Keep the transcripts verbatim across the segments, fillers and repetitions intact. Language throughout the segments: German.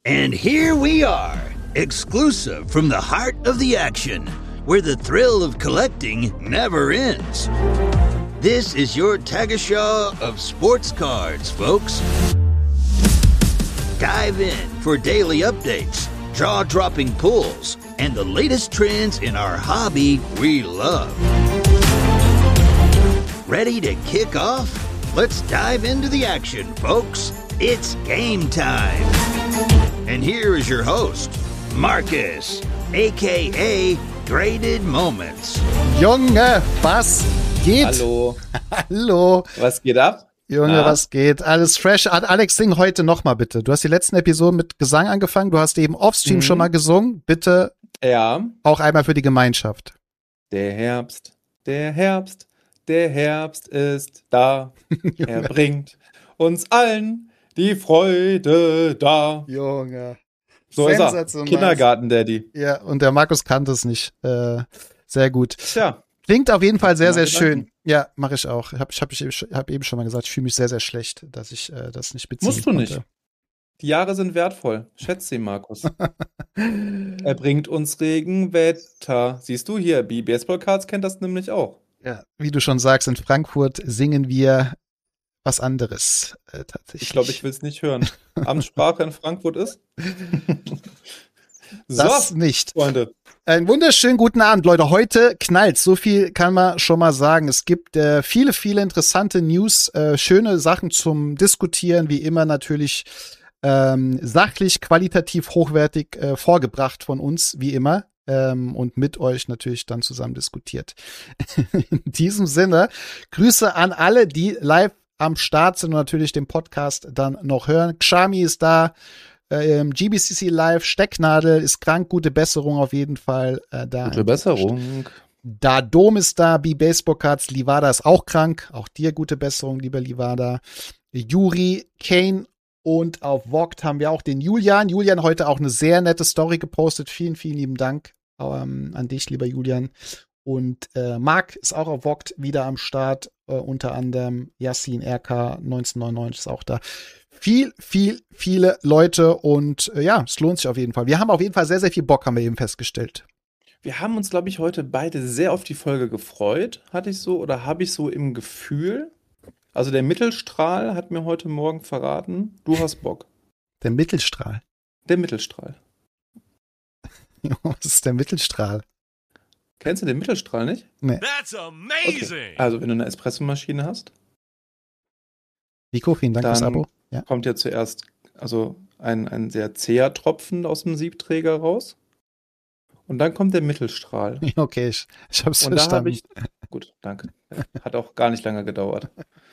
And here we are, exclusive from the heart of the action, where the thrill of collecting never ends. This is your Tagesschau of sports cards, folks. Dive in for daily updates, jaw-dropping pulls, and the latest trends in our hobby we love. Ready to kick off? Let's dive into the action, folks. It's game time. And here is your host, Marcus, aka Graded Moments. Junge, was geht? Hallo. Hallo. Was geht ab? Junge, Na? was geht? Alles fresh. Alex, sing heute nochmal bitte. Du hast die letzten Episoden mit Gesang angefangen. Du hast eben offstream mhm. schon mal gesungen. Bitte ja. Auch einmal für die Gemeinschaft. Der Herbst, der Herbst, der Herbst ist da. Er bringt uns allen die Freude da. Junge. So ist er. Kindergarten-Daddy. Ja, und der Markus kannte es nicht. Äh, sehr gut. Tja. Klingt auf jeden Fall sehr, sehr schön. Danken. Ja, mache ich auch. Ich habe ich hab, ich hab eben schon mal gesagt, ich fühle mich sehr, sehr schlecht, dass ich äh, das nicht beziehen Musst du konnte. nicht. Die Jahre sind wertvoll. Schätz sie, Markus. Er bringt uns Regenwetter. Siehst du hier, B B S-Cards kennt das nämlich auch. Ja, wie du schon sagst, in Frankfurt singen wir was anderes äh, tatsächlich. Ich glaube, ich will es nicht hören. Amtssprache in Frankfurt ist? Das so, nicht. Freunde. Einen wunderschönen guten Abend, Leute. Heute knallt. So viel kann man schon mal sagen. Es gibt äh, viele, viele interessante News, äh, schöne Sachen zum Diskutieren, wie immer natürlich ähm, sachlich, qualitativ, hochwertig äh, vorgebracht von uns, wie immer. Ähm, und mit euch natürlich dann zusammen diskutiert. In diesem Sinne, Grüße an alle, die live am Start sind und natürlich den Podcast dann noch hören. Xami ist da. Ähm, G B C C Live, Stecknadel ist krank, gute Besserung auf jeden Fall. Äh, da gute Besserung. Da Dom ist da, B-Baseball Cards, Livada ist auch krank. Auch dir gute Besserung, lieber Livada. Juri, Kane und auf Vogt haben wir auch den Julian. Julian heute auch eine sehr nette Story gepostet. Vielen, vielen lieben Dank ähm, an dich, lieber Julian. Und äh, Marc ist auch auf Vogt wieder am Start. Äh, unter anderem Yassin R K neunzehnhundertneunundneunzig ist auch da. Viel, viel, viele Leute und äh, ja, es lohnt sich auf jeden Fall. Wir haben auf jeden Fall sehr, sehr viel Bock, haben wir eben festgestellt. Wir haben uns, glaube ich, heute beide sehr auf die Folge gefreut, hatte ich so oder habe ich so im Gefühl. Also der Mittelstrahl hat mir heute Morgen verraten, du hast Bock. Der Mittelstrahl? Der Mittelstrahl. Was ist der Mittelstrahl? Kennst du den Mittelstrahl nicht? Nee. That's amazing! Okay. Also wenn du eine Espressomaschine hast. Nico, vielen Dank fürs Abo. Ja. Kommt ja zuerst also ein, ein sehr zäher Tropfen aus dem Siebträger raus. Und dann kommt der Mittelstrahl. Okay, ich, ich hab's Und verstanden. Da hab ich, gut, danke. Hat auch gar nicht lange gedauert.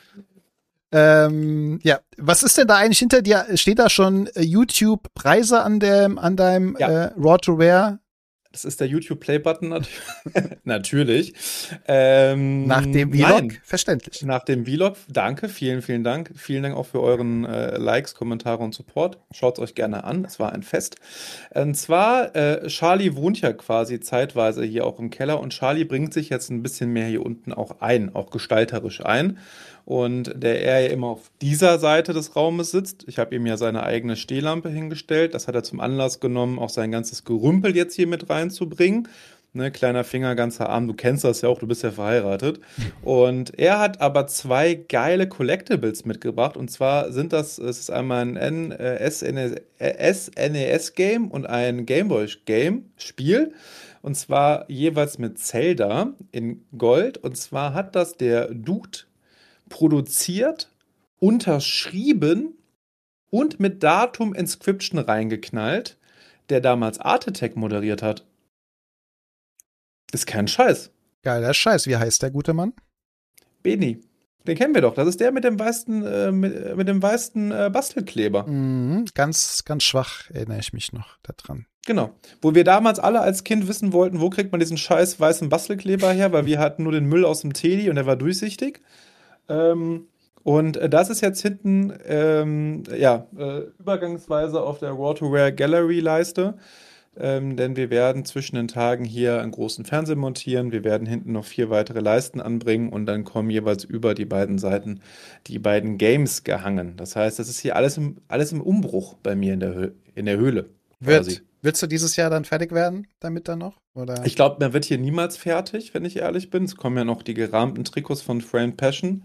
Ähm, ja, was ist denn da eigentlich hinter dir? Steht da schon äh, YouTube-Preise an, dem, an deinem ja. äh, Raw to Rare? Das ist der YouTube-Play-Button nat- natürlich. Ähm, nach dem Vlog? Nein. Verständlich. Nach dem Vlog, danke, vielen, vielen Dank. Vielen Dank auch für euren äh, Likes, Kommentare und Support. Schaut es euch gerne an, es war ein Fest. Und zwar, äh, Charlie wohnt ja quasi zeitweise hier auch im Keller und Charlie bringt sich jetzt ein bisschen mehr hier unten auch ein, auch gestalterisch ein. Und der er ja immer auf dieser Seite des Raumes sitzt. Ich habe ihm ja seine eigene Stehlampe hingestellt. Das hat er zum Anlass genommen, auch sein ganzes Gerümpel jetzt hier mit reinzubringen. Ne, kleiner Finger, ganzer Arm. Du kennst das ja auch, du bist ja verheiratet. Und er hat aber zwei geile Collectibles mitgebracht. Und zwar sind das, es ist einmal ein N- äh, S N E S-Game und ein Gameboy-Game-Spiel. Und zwar jeweils mit Zelda in Gold. Und zwar hat das der Dude produziert, unterschrieben und mit Datum Inscription reingeknallt, der damals Art Attack moderiert hat. Ist kein Scheiß. Geiler Scheiß. Wie heißt der gute Mann? Beni. Den kennen wir doch. Das ist der mit dem weißen, äh, mit, mit dem weißen äh, Bastelkleber. Mhm, ganz, ganz schwach erinnere ich mich noch daran. Genau. Wo wir damals alle als Kind wissen wollten, wo kriegt man diesen scheiß weißen Bastelkleber her, weil wir hatten nur den Müll aus dem Teddy und der war durchsichtig. Ähm, und äh, das ist jetzt hinten ähm, ja, äh, übergangsweise auf der Raw to Rare Gallery Leiste. Ähm, denn wir werden zwischen den Tagen hier einen großen Fernseher montieren. Wir werden hinten noch vier weitere Leisten anbringen und dann kommen jeweils über die beiden Seiten die beiden Games gehangen. Das heißt, das ist hier alles im, alles im Umbruch bei mir in der, Hö- in der Höhle. Wird, willst du dieses Jahr dann fertig werden damit dann noch? Oder? Ich glaube, man wird hier niemals fertig, wenn ich ehrlich bin. Es kommen ja noch die gerahmten Trikots von Framed Passion.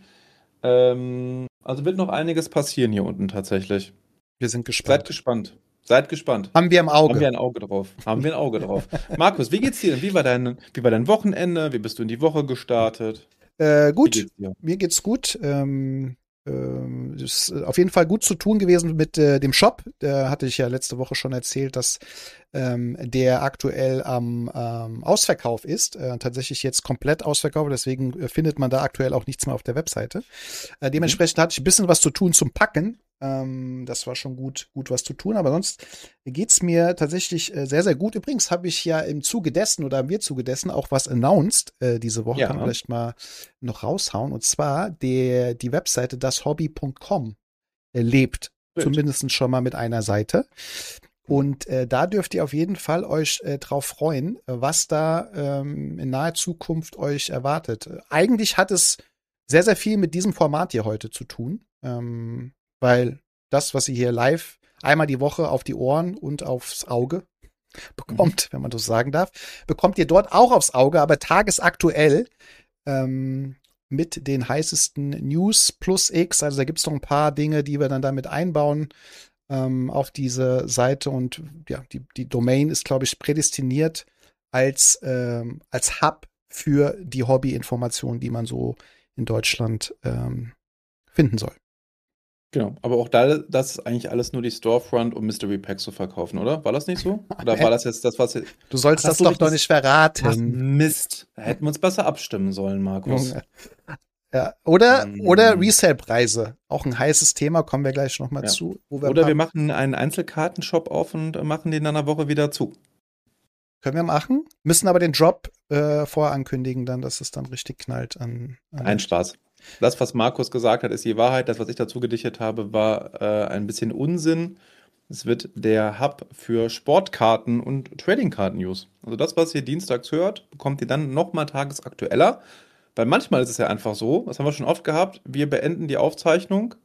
Ähm, also wird noch einiges passieren hier unten tatsächlich. Wir sind gespannt. Seid gespannt. Seid gespannt. Haben wir im Auge. Haben wir ein Auge drauf. Haben wir ein Auge drauf. Markus, wie geht's dir denn? Wie war dein, wie war dein Wochenende? Wie bist du in die Woche gestartet? Äh, gut, geht's dir? Mir geht's gut. Ähm, ähm, ist auf jeden Fall gut zu tun gewesen mit äh, dem Shop. Da hatte ich ja letzte Woche schon erzählt, dass ähm, der aktuell am ähm, Ausverkauf ist. Äh, tatsächlich jetzt komplett ausverkauft. Deswegen äh, findet man da aktuell auch nichts mehr auf der Webseite. Äh, dementsprechend hatte ich ein bisschen was zu tun zum Packen. Ähm, das war schon gut, gut was zu tun. Aber sonst geht's mir tatsächlich äh, sehr, sehr gut. Übrigens habe ich ja im Zuge dessen oder haben wir Zuge dessen auch was announced äh, diese Woche. Ja. Kann man vielleicht mal noch raushauen. Und zwar der, die Webseite das hobby punkt com äh, lebt Gut. zumindest schon mal mit einer Seite. Und äh, da dürft ihr auf jeden Fall euch äh, drauf freuen, äh, was da ähm, in naher Zukunft euch erwartet. Äh, eigentlich hat es sehr, sehr viel mit diesem Format hier heute zu tun. Ähm, weil das, was ihr hier live einmal die Woche auf die Ohren und aufs Auge bekommt, mhm. wenn man das sagen darf, bekommt ihr dort auch aufs Auge, aber tagesaktuell ähm, mit den heißesten News plus X. Also da gibt es noch ein paar Dinge, die wir dann damit einbauen ähm, auf diese Seite. Und ja, die, die Domain ist, glaube ich, prädestiniert als, ähm, als Hub für die Hobby-Informationen, die man so in Deutschland ähm, finden soll. Genau, aber auch da, das ist eigentlich alles nur die Storefront, um Mystery Packs zu verkaufen, oder? War das nicht so? Oder war das jetzt das, was... Du sollst Ach, das so doch richtig- noch nicht verraten. Ach, Mist. Da hätten wir uns besser abstimmen sollen, Markus. Junge. Ja, oder, Mm. oder Resale-Preise. Auch ein heißes Thema, kommen wir gleich noch mal Ja. zu. Wo wir Oder ein wir paar- machen einen Einzelkartenshop auf und machen den in einer Woche wieder zu. können wir machen. Müssen aber den Drop äh, vorher ankündigen, dann, dass es dann richtig knallt an. an Ein Spaß. Das, was Markus gesagt hat, ist die Wahrheit. Das, was ich dazu gedichtet habe, war äh, ein bisschen Unsinn. Es wird der Hub für Sportkarten und Tradingkarten-News. Also das, was ihr dienstags hört, bekommt ihr dann nochmal tagesaktueller. Weil manchmal ist es ja einfach so, das haben wir schon oft gehabt, wir beenden die Aufzeichnung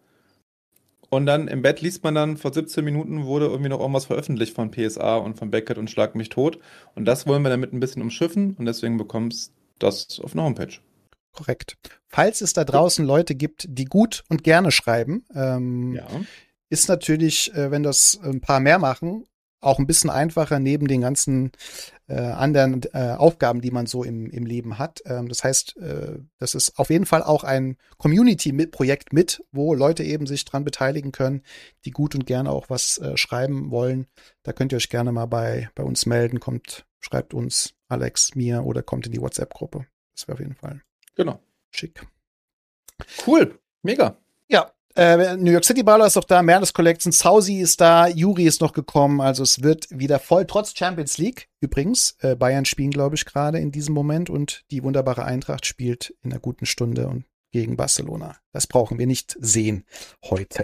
und dann im Bett liest man dann, vor siebzehn Minuten wurde irgendwie noch irgendwas veröffentlicht von P S A und von Beckett und Schlag mich tot. Und das wollen wir damit ein bisschen umschiffen und deswegen bekommst du das auf einer Homepage. Korrekt. Falls es da draußen Leute gibt, die gut und gerne schreiben, ähm, Ja. ist natürlich, äh, wenn das ein paar mehr machen, auch ein bisschen einfacher neben den ganzen äh, anderen äh, Aufgaben, die man so im, im Leben hat. Ähm, das heißt, äh, das ist auf jeden Fall auch ein Community-Projekt mit, wo Leute eben sich dran beteiligen können, die gut und gerne auch was äh, schreiben wollen. Da könnt ihr euch gerne mal bei, bei uns melden. Kommt, schreibt uns, Alex, mir oder kommt in die WhatsApp-Gruppe. Das wäre auf jeden Fall Genau. schick. Cool. Mega. Ja, äh, New York City Baller ist auch da, Merles Collection, Sausi ist da, Juri ist noch gekommen, also es wird wieder voll, trotz Champions League übrigens. Äh, Bayern spielen, glaube ich, gerade in diesem Moment und die wunderbare Eintracht spielt in einer guten Stunde und gegen Barcelona. Das brauchen wir nicht sehen heute.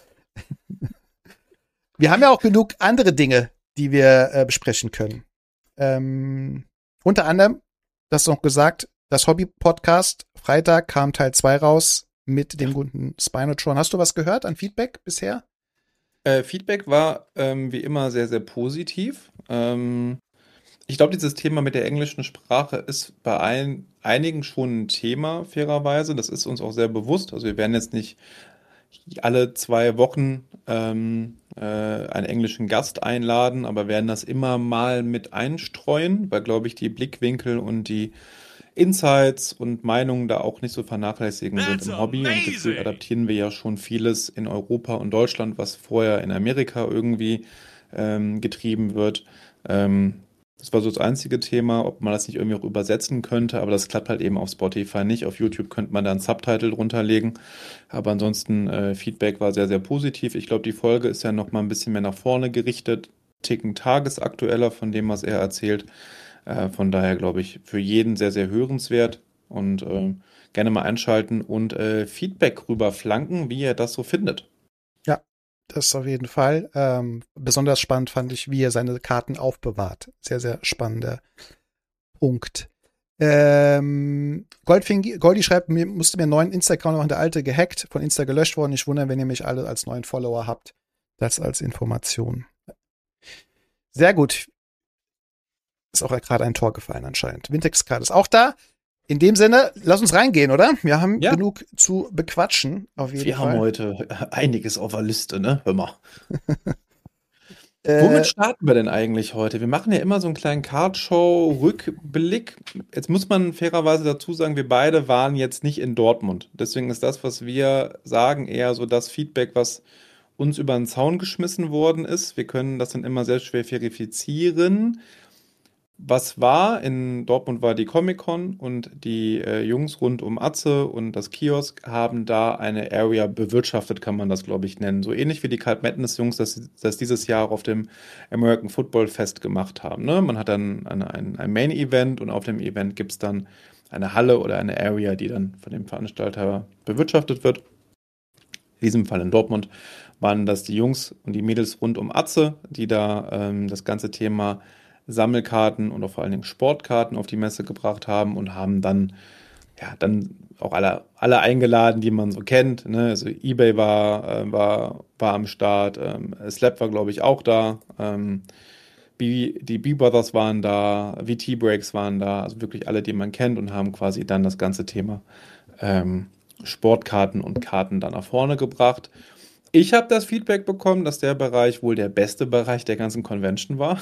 Wir haben ja auch genug andere Dinge, die wir äh, besprechen können. Ähm, unter anderem, das noch gesagt, das Hobby-Podcast, Freitag kam Teil zwei raus mit dem guten Spinotron. Hast du was gehört an Feedback bisher? Äh, Feedback war ähm, wie immer sehr, sehr positiv. Ähm, ich glaube, dieses Thema mit der englischen Sprache ist bei ein, einigen schon ein Thema, fairerweise. Das ist uns auch sehr bewusst. Also wir werden jetzt nicht alle zwei Wochen ähm, äh, einen englischen Gast einladen, aber werden das immer mal mit einstreuen, weil, glaube ich, die Blickwinkel und die Insights und Meinungen da auch nicht so vernachlässigen sind im Hobby. Und gefühlt adaptieren wir ja schon vieles in Europa und Deutschland, was vorher in Amerika irgendwie ähm, getrieben wird. Ähm, das war so das einzige Thema, ob man das nicht irgendwie auch übersetzen könnte, aber das klappt halt eben auf Spotify nicht. Auf YouTube könnte man da einen Subtitle drunter legen. Aber ansonsten, äh, Feedback war sehr, sehr positiv. Ich glaube, die Folge ist ja noch mal ein bisschen mehr nach vorne gerichtet, ticken tagesaktueller von dem, was er erzählt. Äh, von daher glaube ich, für jeden sehr, sehr hörenswert und äh, gerne mal einschalten und äh, Feedback rüber flanken, wie ihr das so findet. Ja, das auf jeden Fall. Ähm, besonders spannend fand ich, wie er seine Karten aufbewahrt. Sehr, sehr spannender Punkt. Ähm, Goldfing, Goldi schreibt, mir musste mir einen neuen Insta-Account machen, der alte gehackt, von Insta gelöscht worden. Nicht wundern, wenn ihr mich alle als neuen Follower habt. Das als Information. Sehr gut. Ist auch gerade ein Tor gefallen anscheinend. Wintex Card ist auch da. In dem Sinne, lass uns reingehen, oder? Wir haben ja genug zu bequatschen, auf jeden Wir Fall. Wir haben heute einiges auf der Liste, ne? Hör mal. Äh, Womit starten wir denn eigentlich heute? Wir machen ja immer so einen kleinen Cardshow-Rückblick. Jetzt muss man fairerweise dazu sagen, wir beide waren jetzt nicht in Dortmund. Deswegen ist das, was wir sagen, eher so das Feedback, was uns über den Zaun geschmissen worden ist. Wir können das dann immer sehr schwer verifizieren. Was war? In Dortmund war die Comic-Con und die äh, Jungs rund um Atze und das Kiosk haben da eine Area bewirtschaftet, kann man das, glaube ich, nennen. So ähnlich wie die Card Madness-Jungs das, das dieses Jahr auf dem American Football Fest gemacht haben. Ne? Man hat dann eine, ein, ein Main-Event und auf dem Event gibt es dann eine Halle oder eine Area, die dann von dem Veranstalter bewirtschaftet wird. In diesem Fall in Dortmund waren das die Jungs und die Mädels rund um Atze, die da ähm, das ganze Thema Sammelkarten und auch vor allen Dingen Sportkarten auf die Messe gebracht haben und haben dann, ja, dann auch alle, alle eingeladen, die man so kennt. Ne? Also eBay war, äh, war, war am Start, ähm, Slap war, glaube ich, auch da. Ähm, B, die B-Brothers waren da, V T-Breaks waren da, also wirklich alle, die man kennt und haben quasi dann das ganze Thema ähm, Sportkarten und Karten dann nach vorne gebracht. Ich habe das Feedback bekommen, dass der Bereich wohl der beste Bereich der ganzen Convention war,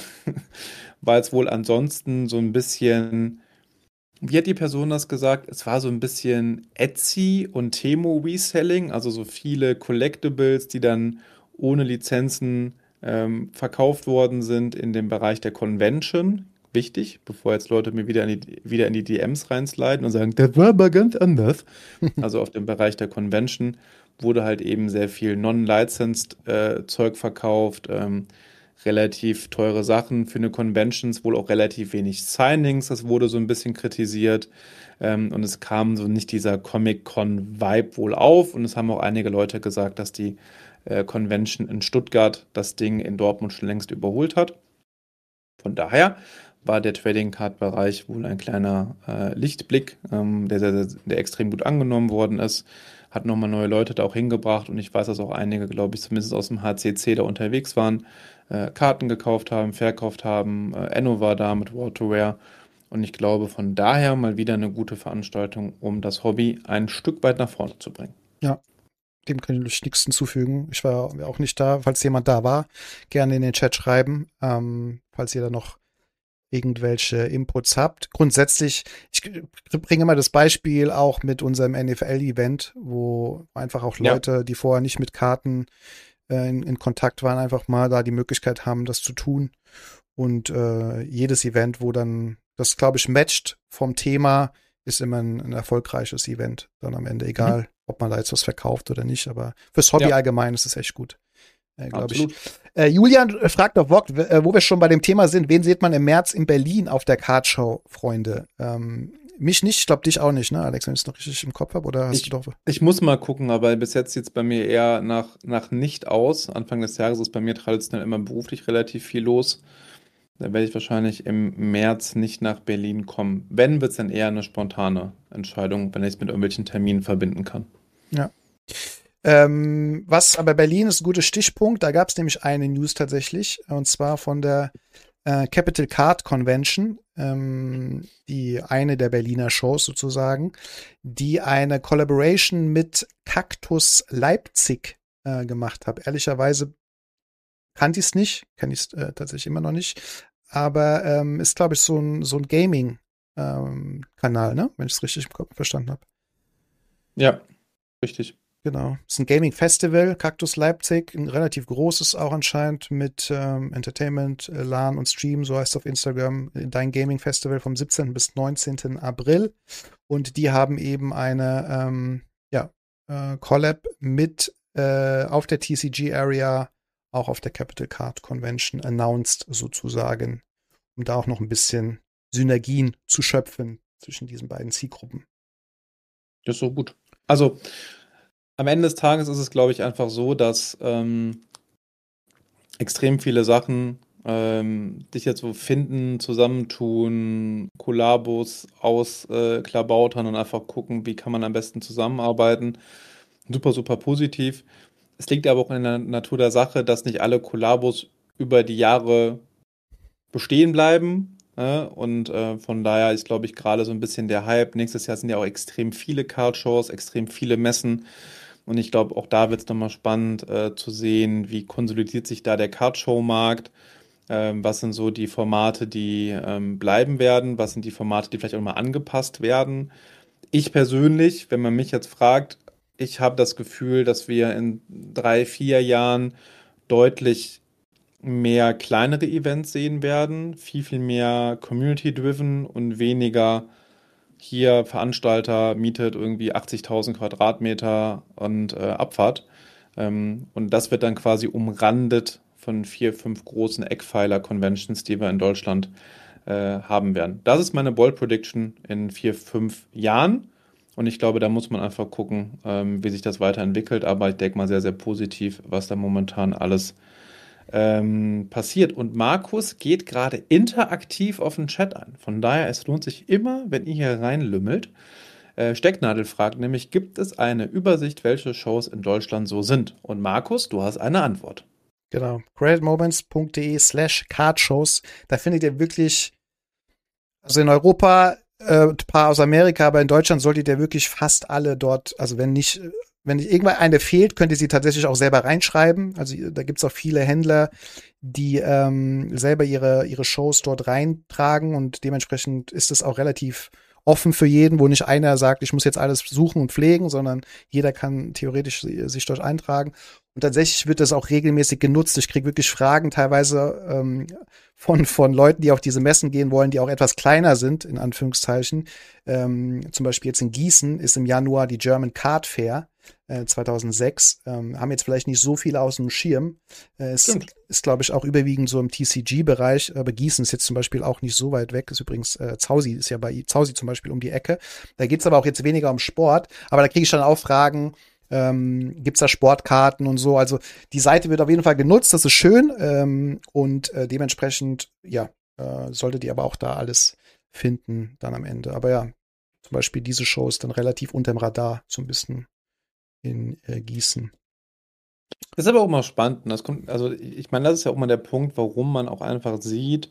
weil es wohl ansonsten so ein bisschen, wie hat die Person das gesagt? Es war so ein bisschen Etsy und Temo Reselling, also so viele Collectibles, die dann ohne Lizenzen ähm, verkauft worden sind in dem Bereich der Convention. Wichtig, bevor jetzt Leute mir wieder in die, wieder in die D Ms reinsliden und sagen, das war aber ganz anders. Also auf dem Bereich der Convention wurde halt eben sehr viel non-licensed äh, Zeug verkauft, ähm, relativ teure Sachen für eine Conventions, wohl auch relativ wenig Signings, das wurde so ein bisschen kritisiert ähm, und es kam so nicht dieser Comic-Con-Vibe wohl auf und es haben auch einige Leute gesagt, dass die äh, Convention in Stuttgart das Ding in Dortmund schon längst überholt hat. Von daher war der Trading Card Bereich wohl ein kleiner äh, Lichtblick, ähm, der, der, der extrem gut angenommen worden ist. Hat nochmal neue Leute da auch hingebracht und ich weiß, dass auch einige, glaube ich, zumindest aus dem H C C da unterwegs waren, äh, Karten gekauft haben, verkauft haben. Äh, Enno war da mit War to Wear und ich glaube von daher mal wieder eine gute Veranstaltung, um das Hobby ein Stück weit nach vorne zu bringen. Ja, dem kann ich nichts hinzufügen. Ich war auch nicht da. Falls jemand da war, gerne in den Chat schreiben, ähm, falls ihr da noch irgendwelche Inputs habt. Grundsätzlich, ich bringe mal das Beispiel auch mit unserem N F L-Event, wo einfach auch Leute, ja. die vorher nicht mit Karten äh, in, in Kontakt waren, einfach mal da die Möglichkeit haben, das zu tun. Und äh, jedes Event, wo dann das, glaube ich, matcht vom Thema, ist immer ein, ein erfolgreiches Event. Dann am Ende, egal, mhm. ob man da jetzt was verkauft oder nicht. Aber fürs Hobby ja. allgemein ist es echt gut. Äh, glaube ich. Äh, Julian fragt auf Vogt, äh, wo wir schon bei dem Thema sind, wen sieht man im März in Berlin auf der Cardshow, Freunde? Ähm, mich nicht, ich glaube dich auch nicht, ne, Alex, wenn ich es noch richtig im Kopf habe, oder hast ich, du doch? Ich muss mal gucken, aber bis jetzt sieht es bei mir eher nach, nach nicht aus. Anfang des Jahres ist bei mir traditionell immer beruflich relativ viel los. Da werde ich wahrscheinlich im März nicht nach Berlin kommen. Wenn, wird es dann eher eine spontane Entscheidung, wenn ich es mit irgendwelchen Terminen verbinden kann. Ja. Ähm, was aber Berlin ist ein guter Stichpunkt. Da gab es nämlich eine News tatsächlich, und zwar von der äh, Capital Card Convention, ähm, die eine der Berliner Shows sozusagen, die eine Collaboration mit Cactus Leipzig äh, gemacht hat. Ehrlicherweise kannte ich es nicht, kenne ich es äh, tatsächlich immer noch nicht, aber ähm, ist, glaube ich, so ein, so ein Gaming-Kanal, ähm, ne? Wenn ich es richtig im Kopf verstanden habe. Ja, richtig. Genau. Es ist ein Gaming-Festival, Cactus Leipzig, ein relativ großes auch anscheinend mit ähm, Entertainment, äh, LAN und Stream, so heißt es auf Instagram, dein Gaming-Festival vom siebzehnten bis neunzehnten April. Und die haben eben eine ähm, ja, äh, Collab mit äh, auf der T C G-Area, auch auf der Capital Card Convention announced sozusagen, um da auch noch ein bisschen Synergien zu schöpfen zwischen diesen beiden Zielgruppen. Das ist so gut. Also am Ende des Tages ist es, glaube ich, einfach so, dass ähm, extrem viele Sachen ähm, dich jetzt so finden, zusammentun, Kollabos ausklabautern äh, und einfach gucken, wie kann man am besten zusammenarbeiten. Super, super positiv. Es liegt aber auch in der Natur der Sache, dass nicht alle Kollabos über die Jahre bestehen bleiben. Äh, und äh, von daher ist, glaube ich, gerade so ein bisschen der Hype. Nächstes Jahr sind ja auch extrem viele Card-Shows, extrem viele Messen. Und ich glaube, auch da wird es nochmal spannend äh, zu sehen, wie konsolidiert sich da der Card-Show-Markt. Ähm, was sind so die Formate, die ähm, bleiben werden? Was sind die Formate, die vielleicht auch mal angepasst werden? Ich persönlich, wenn man mich jetzt fragt, ich habe das Gefühl, dass wir in drei, vier Jahren deutlich mehr kleinere Events sehen werden, viel, viel mehr Community-driven und weniger hier Veranstalter mietet irgendwie achtzigtausend Quadratmeter und äh, Abfahrt. Ähm, und das wird dann quasi umrandet von vier, fünf großen Eckpfeiler-Conventions, die wir in Deutschland äh, haben werden. Das ist meine Bold Prediction in vier, fünf Jahren. Und ich glaube, da muss man einfach gucken, ähm, wie sich das weiterentwickelt. Aber ich denke mal sehr, sehr positiv, was da momentan alles ähm, passiert. Und Markus geht gerade interaktiv auf den Chat ein. Von daher, es lohnt sich immer, wenn ihr hier reinlümmelt. Äh, Stecknadel fragt nämlich, gibt es eine Übersicht, welche Shows in Deutschland so sind? Und Markus, du hast eine Antwort. Genau. creditmoments.de slash cardshows. Da findet ihr wirklich, also in Europa, äh, ein paar aus Amerika, aber in Deutschland solltet ihr wirklich fast alle dort, also wenn nicht, wenn nicht irgendwann eine fehlt, könnt ihr sie tatsächlich auch selber reinschreiben. Also da gibt's auch viele Händler, die ähm, selber ihre, ihre Shows dort reintragen und dementsprechend ist es auch relativ offen für jeden, wo nicht einer sagt, ich muss jetzt alles suchen und pflegen, sondern jeder kann theoretisch sich dort eintragen. Und tatsächlich wird das auch regelmäßig genutzt. Ich kriege wirklich Fragen teilweise ähm, von, von Leuten, die auf diese Messen gehen wollen, die auch etwas kleiner sind, in Anführungszeichen. Ähm, zum Beispiel jetzt in Gießen ist im Januar die German Card Fair äh, zweitausendsechs. Ähm, haben jetzt vielleicht nicht so viele aus dem Schirm. Äh, es Stimmt. ist, glaube ich, auch überwiegend so im T C G-Bereich. Aber Gießen ist jetzt zum Beispiel auch nicht so weit weg. Ist übrigens, äh, Zausi ist ja bei Zausi zum Beispiel um die Ecke. Da geht's aber auch jetzt weniger um Sport. Aber da kriege ich dann auch Fragen, Ähm, gibt's da Sportkarten und so. Also die Seite wird auf jeden Fall genutzt, das ist schön. Ähm, und äh, dementsprechend, ja, äh, solltet ihr aber auch da alles finden dann am Ende. Aber ja, zum Beispiel diese Show ist dann relativ unterm Radar, so ein bisschen in äh, Gießen. Das ist aber auch mal spannend. Das kommt, also ich meine, das ist ja auch mal der Punkt, warum man auch einfach sieht,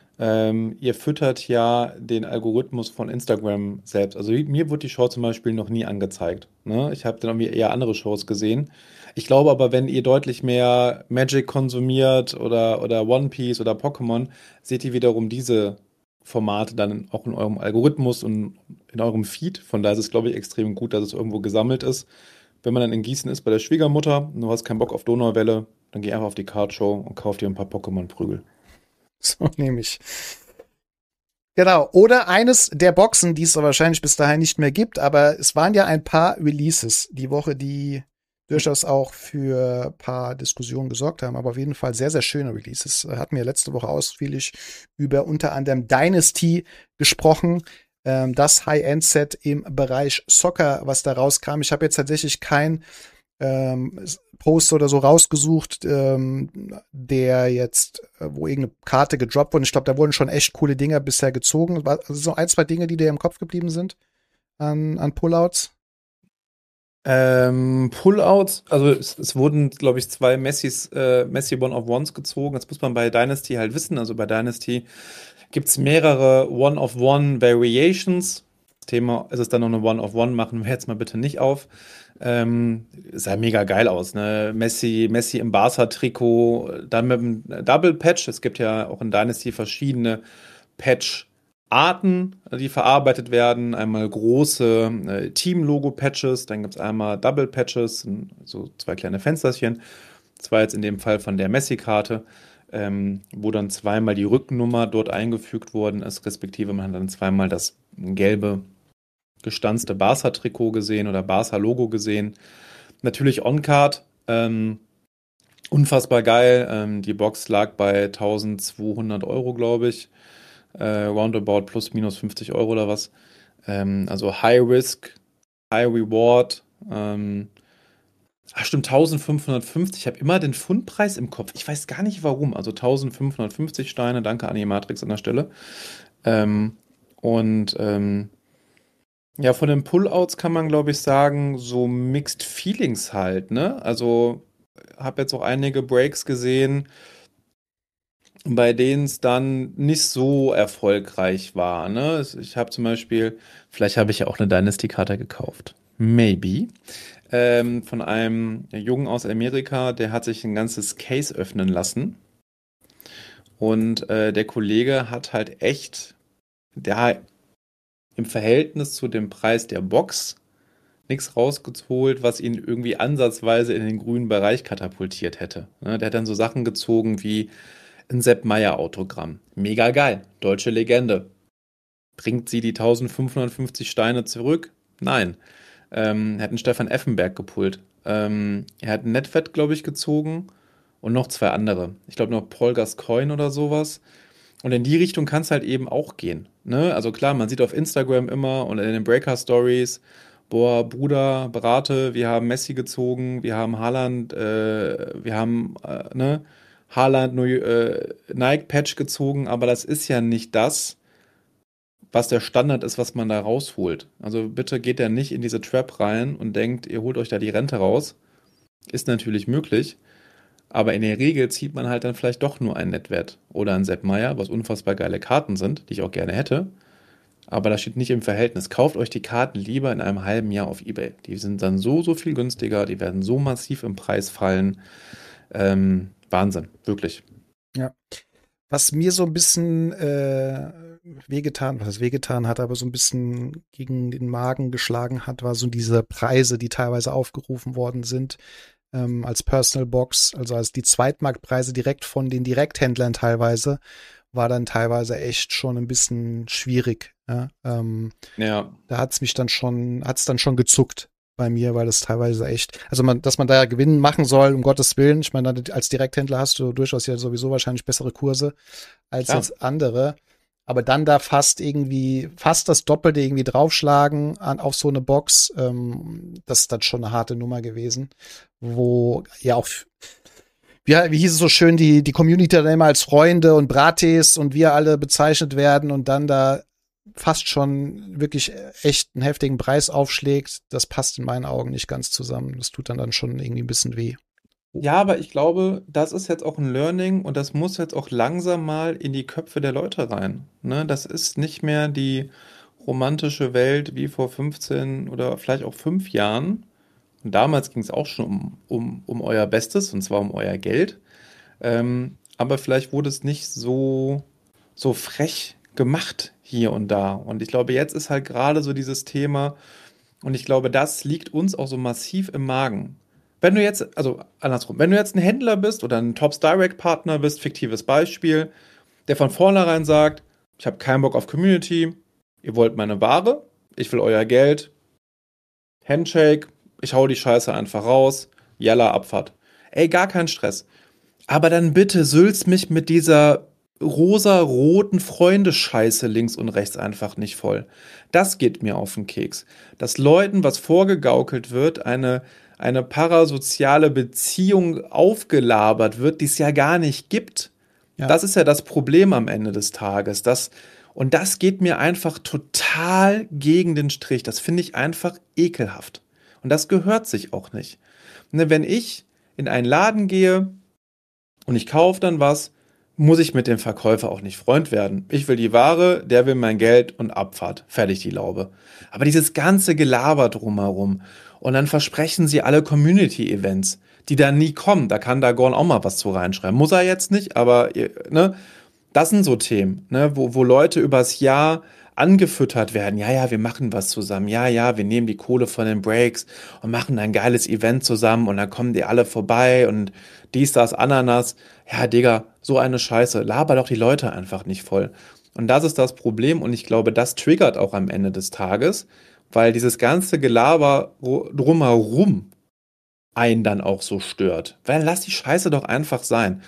ähm, ihr füttert ja den Algorithmus von Instagram selbst. Also mir wurde die Show zum Beispiel noch nie angezeigt. Ne? Ich habe dann irgendwie eher andere Shows gesehen. Ich glaube aber, wenn ihr deutlich mehr Magic konsumiert oder, oder One Piece oder Pokémon, seht ihr wiederum diese Formate dann auch in eurem Algorithmus und in eurem Feed. Von daher ist es, glaube ich, extrem gut, dass es irgendwo gesammelt ist. Wenn man dann in Gießen ist bei der Schwiegermutter und du hast keinen Bock auf Donauwelle, dann geh einfach auf die Cardshow und kauf dir ein paar Pokémon-Prügel. So nehme ich. Genau. Oder eines der Boxen, die es wahrscheinlich bis dahin nicht mehr gibt, aber es waren ja ein paar Releases die Woche, die durchaus auch für ein paar Diskussionen gesorgt haben, aber auf jeden Fall sehr, sehr schöne Releases. Hatten wir letzte Woche ausführlich über unter anderem Dynasty gesprochen, ähm, das High-End-Set im Bereich Soccer, was da rauskam. Ich habe jetzt tatsächlich kein ähm, Post oder so rausgesucht, ähm, der jetzt, äh, wo irgendeine Karte gedroppt wurde. Ich glaube, da wurden schon echt coole Dinger bisher gezogen. Also so ein, zwei Dinge, die dir im Kopf geblieben sind an, an Pullouts? Ähm, Pullouts, also es, es wurden, glaube ich, zwei Messis, äh, Messi One-of-Ones gezogen. Das muss man bei Dynasty halt wissen. Also bei Dynasty gibt es mehrere One-of-One-Variations. Das Thema ist es dann noch eine One-of-One, machen wir jetzt mal bitte nicht auf. Ähm, sah mega geil aus, ne? Messi, Messi im Barca-Trikot, dann mit einem Double Patch. Es gibt ja auch in Dynasty verschiedene Patch-Arten, die verarbeitet werden. Einmal große äh, Team-Logo-Patches, dann gibt es einmal Double Patches, so zwei kleine Fensterchen. Das war jetzt in dem Fall von der Messi-Karte, ähm, wo dann zweimal die Rückennummer dort eingefügt worden ist, respektive man hat dann zweimal das gelbe gestanzte Barca-Trikot gesehen oder Barca-Logo gesehen. Natürlich On-Card, ähm, unfassbar geil. Ähm, die Box lag bei eintausendzweihundert Euro, glaube ich. Äh, roundabout plus minus fünfzig Euro oder was. Ähm, also High Risk, High Reward. Ähm, ach stimmt, eintausendfünfhundertfünfzig. Ich habe immer den Fundpreis im Kopf. Ich weiß gar nicht warum. Also eintausendfünfhundertfünfzig Steine. Danke Animatrix an der Stelle. Ähm, und ähm, ja, von den Pullouts kann man, glaube ich, sagen, so Mixed Feelings halt, ne? Also habe jetzt auch einige Breaks gesehen, bei denen es dann nicht so erfolgreich war. Ne? Es- Ich habe zum Beispiel, vielleicht habe ich ja auch eine Dynasty-Karte gekauft. Maybe. Ähm, von einem Jungen aus Amerika, der hat sich ein ganzes Case öffnen lassen. Und äh, der Kollege hat halt echt, der im Verhältnis zu dem Preis der Box nichts rausgeholt, was ihn irgendwie ansatzweise in den grünen Bereich katapultiert hätte. Ne, der hat dann so Sachen gezogen wie ein Sepp Maier Autogramm. Mega geil. Deutsche Legende. Bringt sie die eintausendfünfhundertfünfzig Steine zurück? Nein. Ähm, er hat einen Stefan Effenberg gepult. Ähm, er hat einen Netfett, glaube ich, gezogen und noch zwei andere. Ich glaube noch Paul Gascoigne oder sowas. Und in die Richtung kann es halt eben auch gehen. Ne? Also klar, man sieht auf Instagram immer und in den Breaker-Stories, boah, Bruder, berate, wir haben Messi gezogen, wir haben Haaland, äh, wir haben äh, ne, Haaland nur äh, Nike-Patch gezogen, aber das ist ja nicht das, was der Standard ist, was man da rausholt. Also bitte geht da nicht in diese Trap rein und denkt, ihr holt euch da die Rente raus. Ist natürlich möglich. Aber in der Regel zieht man halt dann vielleicht doch nur einen Netwert oder einen Sepp Maier, was unfassbar geile Karten sind, die ich auch gerne hätte. Aber das steht nicht im Verhältnis. Kauft euch die Karten lieber in einem halben Jahr auf eBay. Die sind dann so, so viel günstiger, die werden so massiv im Preis fallen. Ähm, Wahnsinn, wirklich. Ja. Was mir so ein bisschen äh, wehgetan, was es wehgetan hat, aber so ein bisschen gegen den Magen geschlagen hat, war so diese Preise, die teilweise aufgerufen worden sind. Ähm, als Personal Box, also als die Zweitmarktpreise direkt von den Direkthändlern teilweise, war dann teilweise echt schon ein bisschen schwierig. Ja, ähm, Ja. da hat's mich dann schon, hat's dann schon gezuckt bei mir, weil das teilweise echt, also man, dass man da ja Gewinn machen soll, um Gottes Willen. Ich meine, als Direkthändler hast du durchaus ja sowieso wahrscheinlich bessere Kurse als Klar. jetzt andere. Aber dann da fast irgendwie, fast das Doppelte irgendwie draufschlagen an, auf so eine Box, ähm, das ist dann schon eine harte Nummer gewesen, wo ja auch, wie, wie hieß es so schön, die, die Community dann immer als Freunde und Brates und wir alle bezeichnet werden und dann da fast schon wirklich echt einen heftigen Preis aufschlägt, das passt in meinen Augen nicht ganz zusammen. Das tut dann dann schon irgendwie ein bisschen weh. Ja, aber ich glaube, das ist jetzt auch ein Learning und das muss jetzt auch langsam mal in die Köpfe der Leute rein. Ne? Das ist nicht mehr die romantische Welt wie vor fünfzehn oder vielleicht auch fünf Jahren. Und damals ging es auch schon um, um, um euer Bestes, und zwar um euer Geld. Ähm, aber vielleicht wurde es nicht so, so frech gemacht hier und da. Und ich glaube, jetzt ist halt gerade so dieses Thema, und ich glaube, das liegt uns auch so massiv im Magen. Wenn du jetzt, also andersrum, wenn du jetzt ein Händler bist oder ein Tops Direct Partner bist, fiktives Beispiel, der von vornherein sagt, ich habe keinen Bock auf Community, ihr wollt meine Ware, ich will euer Geld, Handshake, ich hau die Scheiße einfach raus, Jalla, Abfahrt. Ey, gar kein Stress. Aber dann bitte sülzt mich mit dieser rosa-roten Freundescheiße links und rechts einfach nicht voll. Das geht mir auf den Keks. Dass Leuten was vorgegaukelt wird, eine, eine parasoziale Beziehung aufgelabert wird, die es ja gar nicht gibt. Ja. Das ist ja das Problem am Ende des Tages. Das, und das geht mir einfach total gegen den Strich. Das finde ich einfach ekelhaft. Und das gehört sich auch nicht. Ne, wenn ich in einen Laden gehe und ich kaufe dann was, muss ich mit dem Verkäufer auch nicht Freund werden. Ich will die Ware, der will mein Geld und Abfahrt. Fertig die Laube. Aber dieses ganze Gelaber drumherum. Und dann versprechen sie alle Community-Events, die dann nie kommen. Da kann Dagon auch mal was zu reinschreiben. Muss er jetzt nicht, aber ne, das sind so Themen, ne, wo, wo Leute übers Jahr angefüttert werden. Ja, ja, wir machen was zusammen. Ja, ja, wir nehmen die Kohle von den Breaks und machen ein geiles Event zusammen und dann kommen die alle vorbei und dies, das, Ananas. Ja, Digga, so eine Scheiße. Laber doch die Leute einfach nicht voll. Und das ist das Problem und ich glaube, das triggert auch am Ende des Tages, weil dieses ganze Gelaber drumherum einen dann auch so stört. Weil lass die Scheiße doch einfach sein.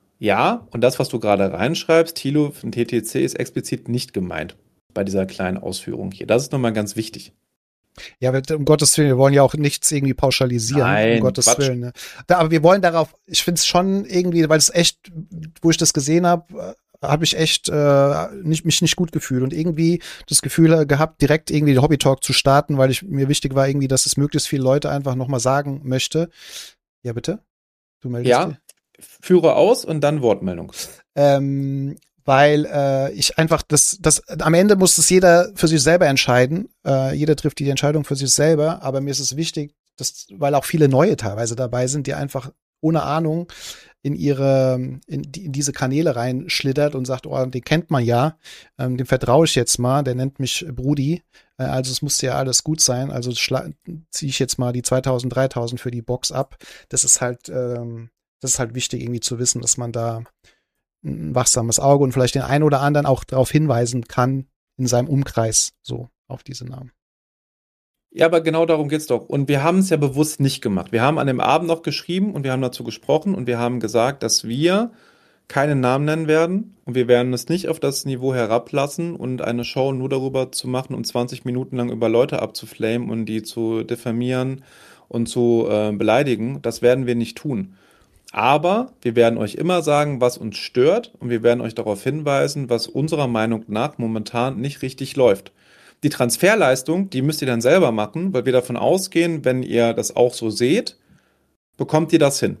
Ja, und das, was du gerade reinschreibst, Thilo von T T C ist explizit nicht gemeint bei dieser kleinen Ausführung hier. Das ist nochmal ganz wichtig. Ja, um Gottes Willen, wir wollen ja auch nichts irgendwie pauschalisieren, Nein, um Gottes Quatsch. Willen. Ne? Da, aber wir wollen darauf, ich finde es schon irgendwie, weil es echt, wo ich das gesehen habe, habe ich echt äh, nicht, mich nicht gut gefühlt und irgendwie das Gefühl gehabt, direkt irgendwie den Hobby-Talk zu starten, weil ich mir wichtig war irgendwie, dass es möglichst viele Leute einfach nochmal sagen möchte. Ja, bitte? Du meldest Ja, dich? führe aus und dann Wortmeldung. Ähm, weil äh, ich einfach das, das am Ende muss es jeder für sich selber entscheiden. Äh, jeder trifft die Entscheidung für sich selber, aber mir ist es wichtig, dass, weil auch viele Neue teilweise dabei sind, die einfach ohne Ahnung in ihre, in, die, in diese Kanäle reinschlittert und sagt, oh, den kennt man ja, ähm, dem vertraue ich jetzt mal, der nennt mich Brudi, äh, also es muss ja alles gut sein, also ziehe ich jetzt mal die zweitausend, dreitausend für die Box ab. Das ist halt, ähm, das ist halt wichtig irgendwie zu wissen, dass man da ein wachsames Auge und vielleicht den einen oder anderen auch darauf hinweisen kann in seinem Umkreis, so auf diese Namen. Ja, aber genau darum geht's doch. Und wir haben es ja bewusst nicht gemacht. Wir haben an dem Abend noch geschrieben und wir haben dazu gesprochen und wir haben gesagt, dass wir keinen Namen nennen werden und wir werden es nicht auf das Niveau herablassen und eine Show nur darüber zu machen, um zwanzig Minuten lang über Leute abzuflamen und die zu diffamieren und zu äh, beleidigen. Das werden wir nicht tun. Aber wir werden euch immer sagen, was uns stört und wir werden euch darauf hinweisen, was unserer Meinung nach momentan nicht richtig läuft. Die Transferleistung, die müsst ihr dann selber machen, weil wir davon ausgehen, wenn ihr das auch so seht, bekommt ihr das hin.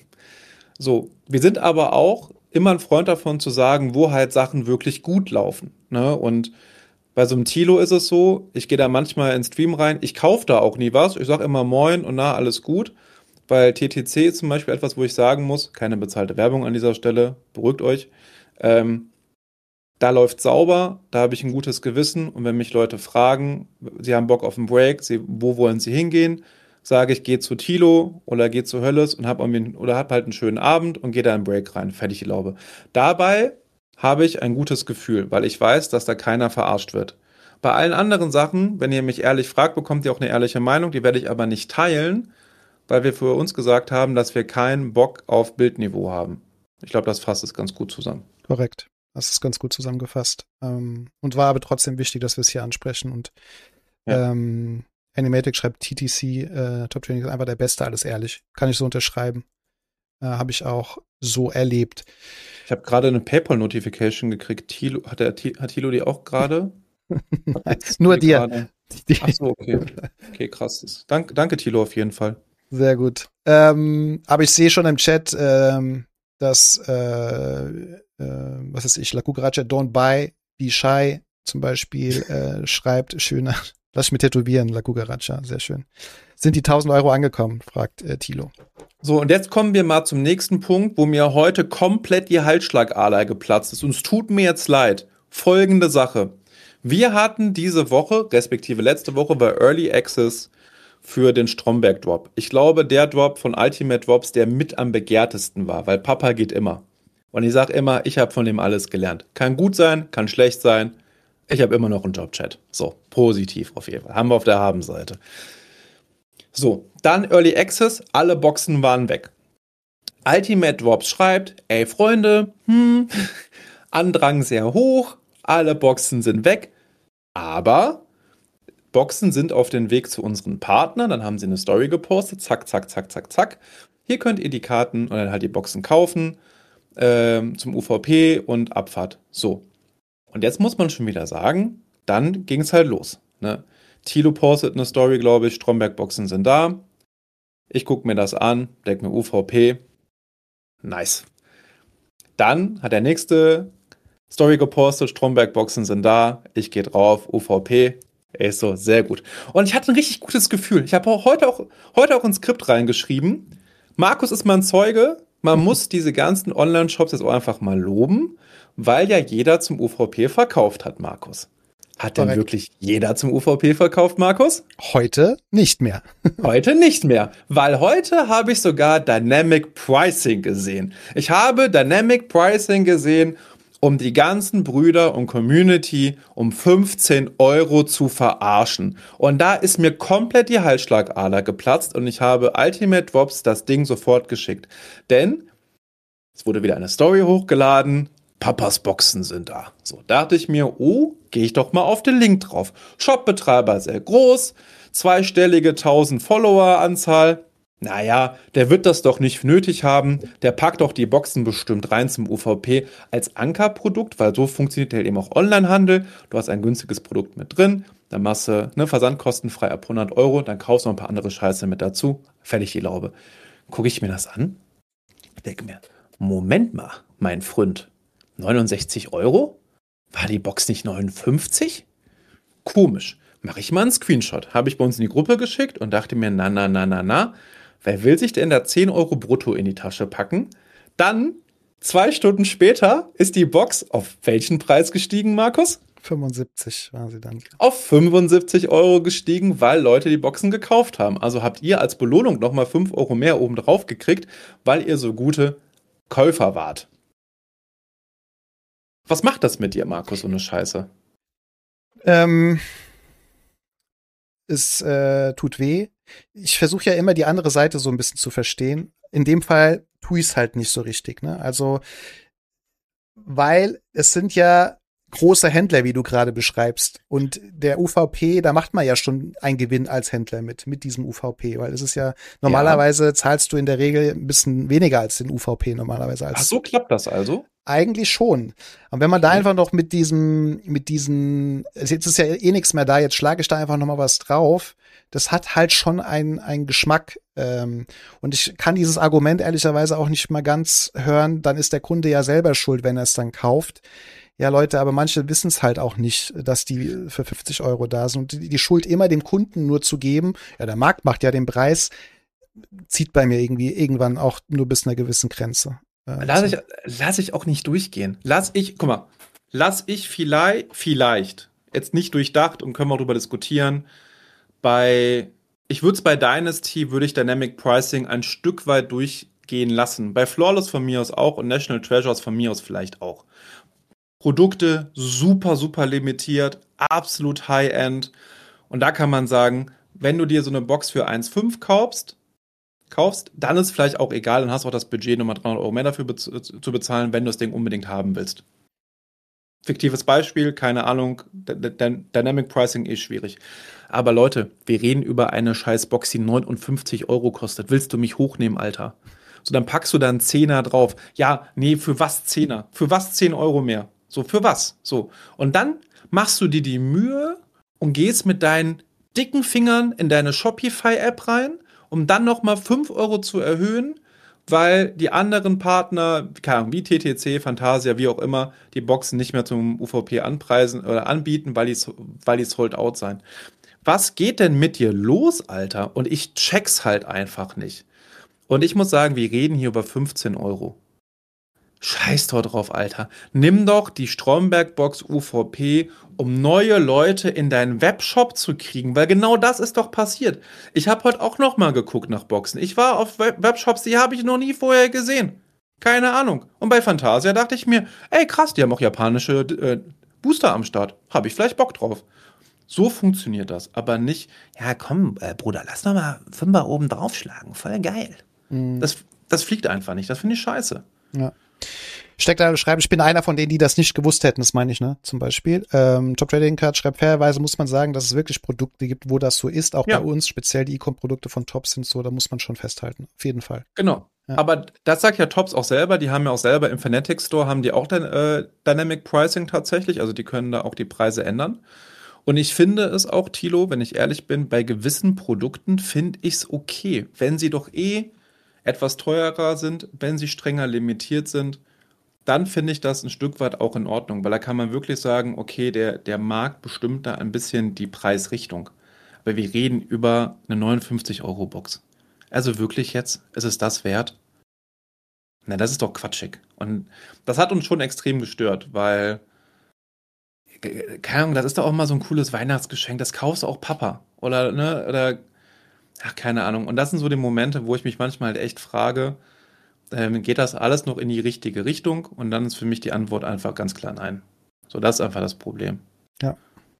So, wir sind aber auch immer ein Freund davon zu sagen, wo halt Sachen wirklich gut laufen. Ne? Und bei so einem Thilo ist es so, ich gehe da manchmal ins Stream rein, ich kaufe da auch nie was, ich sage immer Moin und na, alles gut, weil T T C ist zum Beispiel etwas, wo ich sagen muss, keine bezahlte Werbung an dieser Stelle, beruhigt euch, ähm, da läuft sauber, da habe ich ein gutes Gewissen und wenn mich Leute fragen, sie haben Bock auf einen Break, sie, wo wollen sie hingehen, sage ich, geh zu Thilo oder geh zu Hölles und hab, oder hab halt einen schönen Abend und geh da in einen Break rein, fertig die Laube. Dabei habe ich ein gutes Gefühl, weil ich weiß, dass da keiner verarscht wird. Bei allen anderen Sachen, wenn ihr mich ehrlich fragt, bekommt ihr auch eine ehrliche Meinung, die werde ich aber nicht teilen, weil wir für uns gesagt haben, dass wir keinen Bock auf Bildniveau haben. Ich glaube, das fasst es ganz gut zusammen. Korrekt. Das ist ganz gut zusammengefasst. Ähm, und war aber trotzdem wichtig, dass wir es hier ansprechen. Und ja. ähm, Animatic schreibt T T C, äh, Top Training ist einfach der Beste, alles ehrlich. Kann ich so unterschreiben. Äh, habe ich auch so erlebt. Ich habe gerade eine PayPal-Notification gekriegt. Thilo, hat, der, hat Thilo die auch gerade? Nur dir. Ach so, okay. Okay, krass. Dank, danke, Thilo, auf jeden Fall. Sehr gut. Ähm, aber ich sehe schon im Chat, ähm, dass, äh, äh, was weiß ich, La Cucaracha Don't Buy, Be Shy zum Beispiel äh, schreibt, schöner, lass ich mir tätowieren, La Cucaracha, sehr schön. Sind die tausend Euro angekommen, fragt äh, Thilo. So, und jetzt kommen wir mal zum nächsten Punkt, wo mir heute komplett die Halsschlagader geplatzt ist. Und es tut mir jetzt leid. Folgende Sache. Wir hatten diese Woche, respektive letzte Woche, war Early Access für den Stromberg-Drop. Ich glaube, der Drop von Ultimate Drops, der mit am begehrtesten war, weil Papa geht immer. Und ich sage immer, ich habe von dem alles gelernt. Kann gut sein, kann schlecht sein. Ich habe immer noch einen Jobchat. So, positiv auf jeden Fall. Haben wir auf der Habenseite. So, dann Early Access, alle Boxen waren weg. Ultimate Drops schreibt, ey Freunde, hm, Andrang sehr hoch, alle Boxen sind weg, aber Boxen sind auf dem Weg zu unseren Partnern, dann haben sie eine Story gepostet, zack, zack, zack, zack, zack. Hier könnt ihr die Karten und dann halt die Boxen kaufen ähm, zum U V P und Abfahrt. So. Und jetzt muss man schon wieder sagen, dann ging es halt los. Ne? Thilo postet eine Story, glaube ich, Stromberg-Boxen sind da. Ich gucke mir das an, denke mir U V P. Nice. Dann hat der nächste Story gepostet, Stromberg-Boxen sind da. Ich gehe drauf, U V P. Ist so, sehr gut. Und ich hatte ein richtig gutes Gefühl. Ich habe auch heute auch heute auch ein Skript reingeschrieben. Markus ist mein Zeuge. Man muss diese ganzen Online-Shops jetzt auch einfach mal loben, weil ja jeder zum U V P verkauft hat, Markus. Hat denn wirklich jeder zum U V P verkauft, Markus? Heute nicht mehr. Heute nicht mehr, weil heute habe ich sogar Dynamic Pricing gesehen. Ich habe Dynamic Pricing gesehen, um die ganzen Brüder und Community um fünfzehn Euro zu verarschen. Und da ist mir komplett die Halsschlagader geplatzt und ich habe Ultimate Drops das Ding sofort geschickt. Denn es wurde wieder eine Story hochgeladen, Papas Boxen sind da. So dachte ich mir, oh, gehe ich doch mal auf den Link drauf. Shopbetreiber sehr groß, zweistellige tausend Follower-Anzahl. Naja, der wird das doch nicht nötig haben. Der packt doch die Boxen bestimmt rein zum U V P als Ankerprodukt, weil so funktioniert halt eben auch Onlinehandel. Du hast ein günstiges Produkt mit drin, dann machst du ne, versandkostenfrei ab hundert Euro, dann kaufst du noch ein paar andere Scheiße mit dazu. Fertig die Laube. Gucke ich mir das an, denke mir, Moment mal, mein Freund, neunundsechzig Euro? War die Box nicht neunundfünfzig? Komisch. Mache ich mal einen Screenshot. Habe ich bei uns in die Gruppe geschickt und dachte mir, na, na, na, na, na, wer will sich denn da zehn Euro brutto in die Tasche packen? Dann, zwei Stunden später, ist die Box auf welchen Preis gestiegen, Markus? fünfundsiebzig war sie dann. Auf fünfundsiebzig Euro gestiegen, weil Leute die Boxen gekauft haben. Also habt ihr als Belohnung nochmal fünf Euro mehr oben drauf gekriegt, weil ihr so gute Käufer wart. Was macht das mit dir, Markus, so eine Scheiße? Ähm, es äh, tut weh. Ich versuche ja immer die andere Seite so ein bisschen zu verstehen. In dem Fall tue ich es halt nicht so richtig, ne? Also, weil es sind ja große Händler, wie du gerade beschreibst. Und der U V P, da macht man ja schon einen Gewinn als Händler mit, mit diesem U V P, weil es ist ja, normalerweise ja. zahlst du in der Regel ein bisschen weniger als den U V P normalerweise. Als Ach, so klappt das also? Eigentlich schon. Und wenn man da einfach noch mit diesem, mit diesen, jetzt ist ja eh nichts mehr da, jetzt schlage ich da einfach noch mal was drauf. Das hat halt schon einen, einen Geschmack. Ähm, und ich kann dieses Argument ehrlicherweise auch nicht mal ganz hören, dann ist der Kunde ja selber schuld, wenn er es dann kauft. Ja, Leute, aber manche wissen es halt auch nicht, dass die für fünfzig Euro da sind. Und die, die Schuld immer dem Kunden nur zu geben, ja, der Markt macht ja den Preis, zieht bei mir irgendwie irgendwann auch nur bis einer gewissen Grenze. Äh, lass, ich, lass ich auch nicht durchgehen. Lass ich, guck mal, lass ich vielleicht, vielleicht, jetzt nicht durchdacht und können wir darüber diskutieren, bei, ich würde es bei Dynasty, würde ich Dynamic Pricing ein Stück weit durchgehen lassen. Bei Flawless von mir aus auch und National Treasures von mir aus vielleicht auch. Produkte super, super limitiert, absolut High-End. Und da kann man sagen, wenn du dir so eine Box für eins Komma fünf kaufst, kaufst, dann ist vielleicht auch egal, dann hast du auch das Budget, nochmal dreihundert Euro mehr dafür bez- zu bezahlen, wenn du das Ding unbedingt haben willst. Fiktives Beispiel, keine Ahnung, D- D- Dynamic Pricing ist schwierig. Aber Leute, wir reden über eine scheiß Box, die neunundfünfzig Euro kostet. Willst du mich hochnehmen, Alter? So, dann packst du da einen Zehner drauf. Ja, nee, für was Zehner? Für was zehn Euro mehr? So, für was? So. Und dann machst du dir die Mühe und gehst mit deinen dicken Fingern in deine Shopify-App rein, um dann nochmal fünf Euro zu erhöhen, weil die anderen Partner, keine Ahnung, wie T T C, Fantasia, wie auch immer, die Boxen nicht mehr zum U V P anpreisen oder anbieten, weil die, weil die sold out sein. Was geht denn mit dir los, Alter? Und ich check's halt einfach nicht. Und ich muss sagen, wir reden hier über fünfzehn Euro. Scheiß doch drauf, Alter. Nimm doch die Stromberg-Box U V P, um neue Leute in deinen Webshop zu kriegen, weil genau das ist doch passiert. Ich habe heute auch noch mal geguckt nach Boxen. Ich war auf Webshops, die habe ich noch nie vorher gesehen. Keine Ahnung. Und bei Fantasia dachte ich mir, ey krass, die haben auch japanische äh, Booster am Start. Habe ich vielleicht Bock drauf. So funktioniert das, aber nicht, ja komm, äh, Bruder, lass noch mal Fünfer oben draufschlagen. Voll geil. Mhm. Das, das fliegt einfach nicht. Das finde ich scheiße. Ja. Steckt da schreiben, ich bin einer von denen, die das nicht gewusst hätten, das meine ich, ne, zum Beispiel. Ähm, Top Trading Card schreibt, fairerweise muss man sagen, dass es wirklich Produkte gibt, wo das so ist, auch ja. bei uns, speziell die E-Com-Produkte von Tops sind so, da muss man schon festhalten, auf jeden Fall. Genau, ja. Aber das sagt ja Tops auch selber, die haben ja auch selber im Fanatics Store, haben die auch den, äh, Dynamic Pricing tatsächlich, also die können da auch die Preise ändern. Und ich finde es auch, Thilo, wenn ich ehrlich bin, bei gewissen Produkten finde ich es okay, wenn sie doch eh etwas teurer sind, wenn sie strenger limitiert sind, dann finde ich das ein Stück weit auch in Ordnung, weil da kann man wirklich sagen, okay, der, der Markt bestimmt da ein bisschen die Preisrichtung. Aber wir reden über eine neunundfünfzig Euro Box. Also wirklich jetzt, ist es das wert? Na, das ist doch quatschig. Und das hat uns schon extrem gestört, weil, keine Ahnung, das ist doch auch mal so ein cooles Weihnachtsgeschenk, das kaufst du auch Papa. Oder, ne, oder, ach, keine Ahnung. Und das sind so die Momente, wo ich mich manchmal halt echt frage, ähm, geht das alles noch in die richtige Richtung? Und dann ist für mich die Antwort einfach ganz klar nein. So, das ist einfach das Problem. Ja.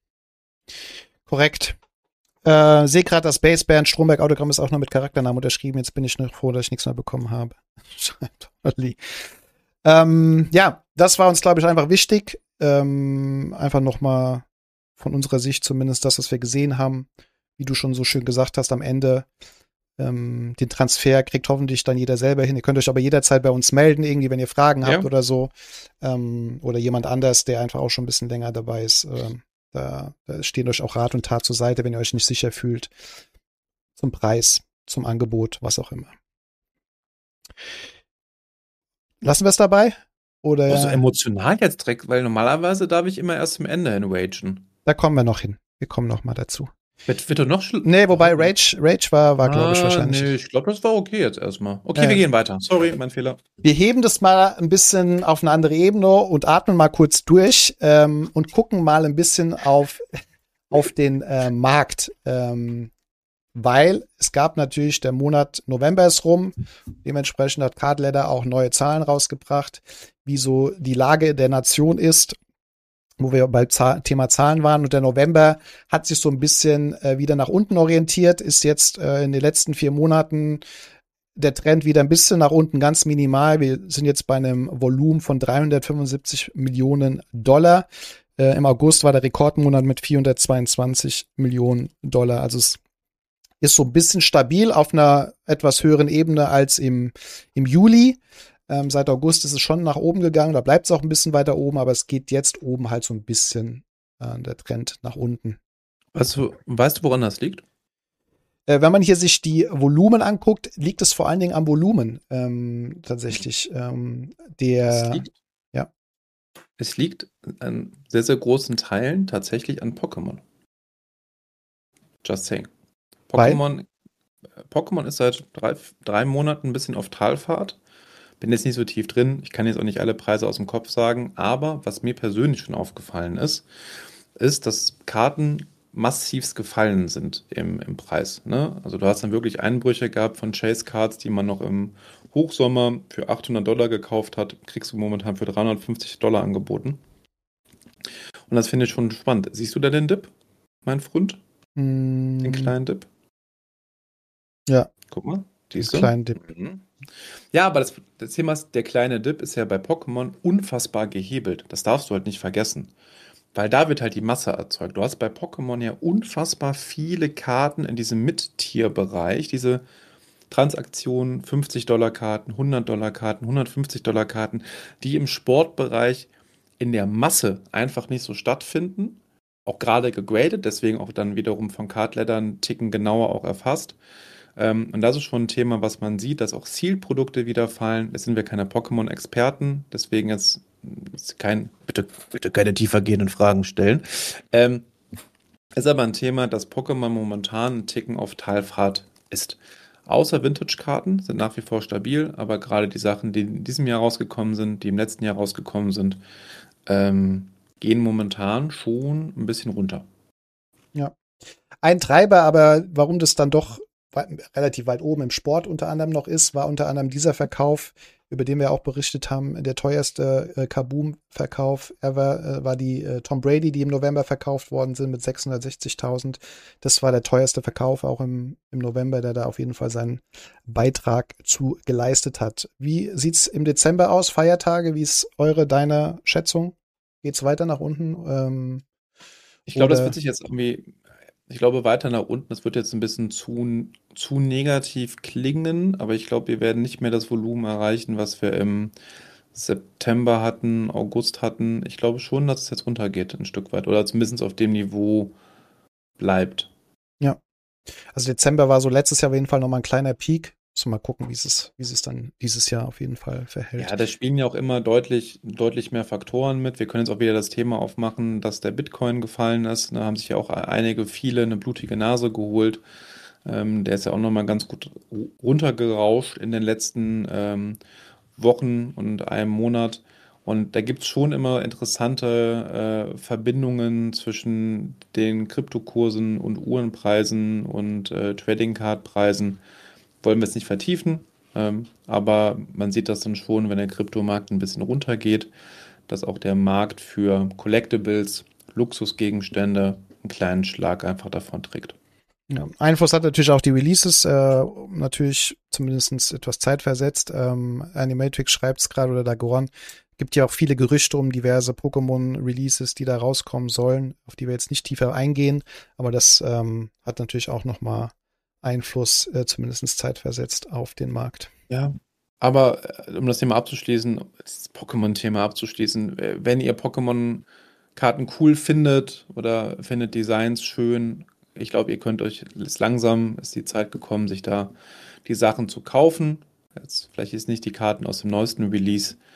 Korrekt. Äh, sehe gerade, das Baseband Stromberg Autogramm ist auch noch mit Charakternamen unterschrieben. Jetzt bin ich noch froh, dass ich nichts mehr bekommen habe. ähm, ja, das war uns, glaube ich, einfach wichtig. Ähm, einfach nochmal von unserer Sicht zumindest das, was wir gesehen haben. Wie du schon so schön gesagt hast, am Ende ähm, den Transfer kriegt hoffentlich dann jeder selber hin. Ihr könnt euch aber jederzeit bei uns melden, irgendwie, wenn ihr Fragen habt ja. oder so. Ähm, oder jemand anders, der einfach auch schon ein bisschen länger dabei ist. Ähm, da, da stehen euch auch Rat und Tat zur Seite, wenn ihr euch nicht sicher fühlt. Zum Preis, zum Angebot, was auch immer. Lassen wir es dabei? Oder Also emotional jetzt direkt, weil normalerweise darf ich immer erst zum Ende hin ragen. Da kommen wir noch hin. Wir kommen noch mal dazu. Wird, wird doch noch schlimmer. Nee, wobei Rage, Rage war, war glaube ich, Ah, wahrscheinlich. Nee, ich glaube, das war okay jetzt erstmal. Okay, Ja. wir gehen weiter. Sorry, mein Fehler. Wir heben das mal ein bisschen auf eine andere Ebene und atmen mal kurz durch ähm, und gucken mal ein bisschen auf, auf den äh, Markt. Ähm, weil es gab natürlich, der Monat November ist rum. Dementsprechend hat Card Ladder auch neue Zahlen rausgebracht, wie so die Lage der Nation ist, wo wir beim Zahl- Thema Zahlen waren. Und der November hat sich so ein bisschen äh, wieder nach unten orientiert, ist jetzt äh, in den letzten vier Monaten der Trend wieder ein bisschen nach unten, ganz minimal. Wir sind jetzt bei einem Volumen von dreihundertfünfundsiebzig Millionen Dollar. Äh, Im August war der Rekordmonat mit vierhundertzweiundzwanzig Millionen Dollar. Also es ist so ein bisschen stabil auf einer etwas höheren Ebene als im, im Juli. Ähm, seit August ist es schon nach oben gegangen, da bleibt es auch ein bisschen weiter oben, aber es geht jetzt oben halt so ein bisschen äh, der Trend nach unten. Weißt du, weißt du, woran das liegt? Äh, wenn man hier sich die Volumen anguckt, liegt es vor allen Dingen am Volumen ähm, tatsächlich. Ähm, der, Es liegt, ja. es liegt an sehr, sehr großen Teilen tatsächlich an Pokémon. Just saying. Pokémon, Pokémon ist seit drei, drei Monaten ein bisschen auf Talfahrt. Bin jetzt nicht so tief drin. Ich kann jetzt auch nicht alle Preise aus dem Kopf sagen. Aber was mir persönlich schon aufgefallen ist, ist, dass Karten massivst gefallen sind im, im Preis. Ne? Also du hast dann wirklich Einbrüche gehabt von Chase Cards, die man noch im Hochsommer für achthundert Dollar gekauft hat, kriegst du momentan für dreihundertfünfzig Dollar angeboten. Und das finde ich schon spannend. Siehst du da den Dip, mein Freund? Mm, Den kleinen Dip? Ja. Guck mal. Den Siehst du? kleinen Dip. Mhm. Ja, aber das, das Thema ist, der kleine Dip ist ja bei Pokémon unfassbar gehebelt. Das darfst du halt nicht vergessen. Weil da wird halt die Masse erzeugt. Du hast bei Pokémon ja unfassbar viele Karten in diesem Mid-Tier-Bereich. Diese Transaktionen, fünfzig Dollar Karten, hundert Dollar Karten, hundertfünfzig Dollar Karten, die im Sportbereich in der Masse einfach nicht so stattfinden. Auch gerade gegradet, deswegen auch dann wiederum von Cardleddern Ticken genauer auch erfasst. Ähm, und das ist schon ein Thema, was man sieht, dass auch Zielprodukte wieder fallen. Jetzt sind wir keine Pokémon-Experten, deswegen jetzt ist kein, bitte, bitte keine tiefer gehenden Fragen stellen. Ähm, ist aber ein Thema, dass Pokémon momentan ein Ticken auf Talfahrt ist. Außer Vintage-Karten sind nach wie vor stabil, aber gerade die Sachen, die in diesem Jahr rausgekommen sind, die im letzten Jahr rausgekommen sind, ähm, gehen momentan schon ein bisschen runter. Ja. Ein Treiber, aber warum das dann doch weit, relativ weit oben im Sport unter anderem noch ist, war unter anderem dieser Verkauf, über den wir auch berichtet haben, der teuerste äh, Kaboom-Verkauf ever, äh, war die äh, Tom Brady, die im November verkauft worden sind mit sechshundertsechzigtausend. Das war der teuerste Verkauf auch im, im November, der da auf jeden Fall seinen Beitrag zu geleistet hat. Wie sieht's im Dezember aus? Feiertage? Wie ist eure, deine Schätzung? Geht's weiter nach unten? Ähm, Ich glaube, das oder- wird sich jetzt irgendwie, ich glaube, weiter nach unten, das wird jetzt ein bisschen zu, zu negativ klingen, aber ich glaube, wir werden nicht mehr das Volumen erreichen, was wir im September hatten, August hatten. Ich glaube schon, dass es jetzt runtergeht ein Stück weit oder zumindest auf dem Niveau bleibt. Also Dezember war so letztes Jahr auf jeden Fall nochmal ein kleiner Peak. Müssen wir mal gucken, wie es, wie es dann dieses Jahr auf jeden Fall verhält. Ja, da spielen ja auch immer deutlich, deutlich mehr Faktoren mit. Wir können jetzt auch wieder das Thema aufmachen, dass der Bitcoin gefallen ist. Da haben sich ja auch einige, viele eine blutige Nase geholt. Ähm, der ist ja auch nochmal ganz gut runtergerauscht in den letzten ähm, Wochen und einem Monat. Und da gibt es schon immer interessante äh, Verbindungen zwischen den Kryptokursen und Uhrenpreisen und äh, Trading Card Preisen. Wollen wir es nicht vertiefen, ähm, aber man sieht das dann schon, wenn der Kryptomarkt ein bisschen runtergeht, dass auch der Markt für Collectibles, Luxusgegenstände einen kleinen Schlag einfach davon trägt. Ja. Einfluss hat natürlich auch die Releases, äh, natürlich zumindest etwas zeitversetzt. Ähm, Animatrix schreibt es gerade oder Dagoron. Gibt ja auch viele Gerüchte um diverse Pokémon-Releases, die da rauskommen sollen, auf die wir jetzt nicht tiefer eingehen. Aber das ähm, hat natürlich auch nochmal Einfluss, äh, zumindest zeitversetzt, auf den Markt. Ja, aber äh, um das Thema abzuschließen, das Pokémon-Thema abzuschließen, äh, wenn ihr Pokémon-Karten cool findet oder findet Designs schön, ich glaube, ihr könnt euch, ist langsam, ist die Zeit gekommen, sich da die Sachen zu kaufen. Jetzt, vielleicht ist nicht die Karten aus dem neuesten Release,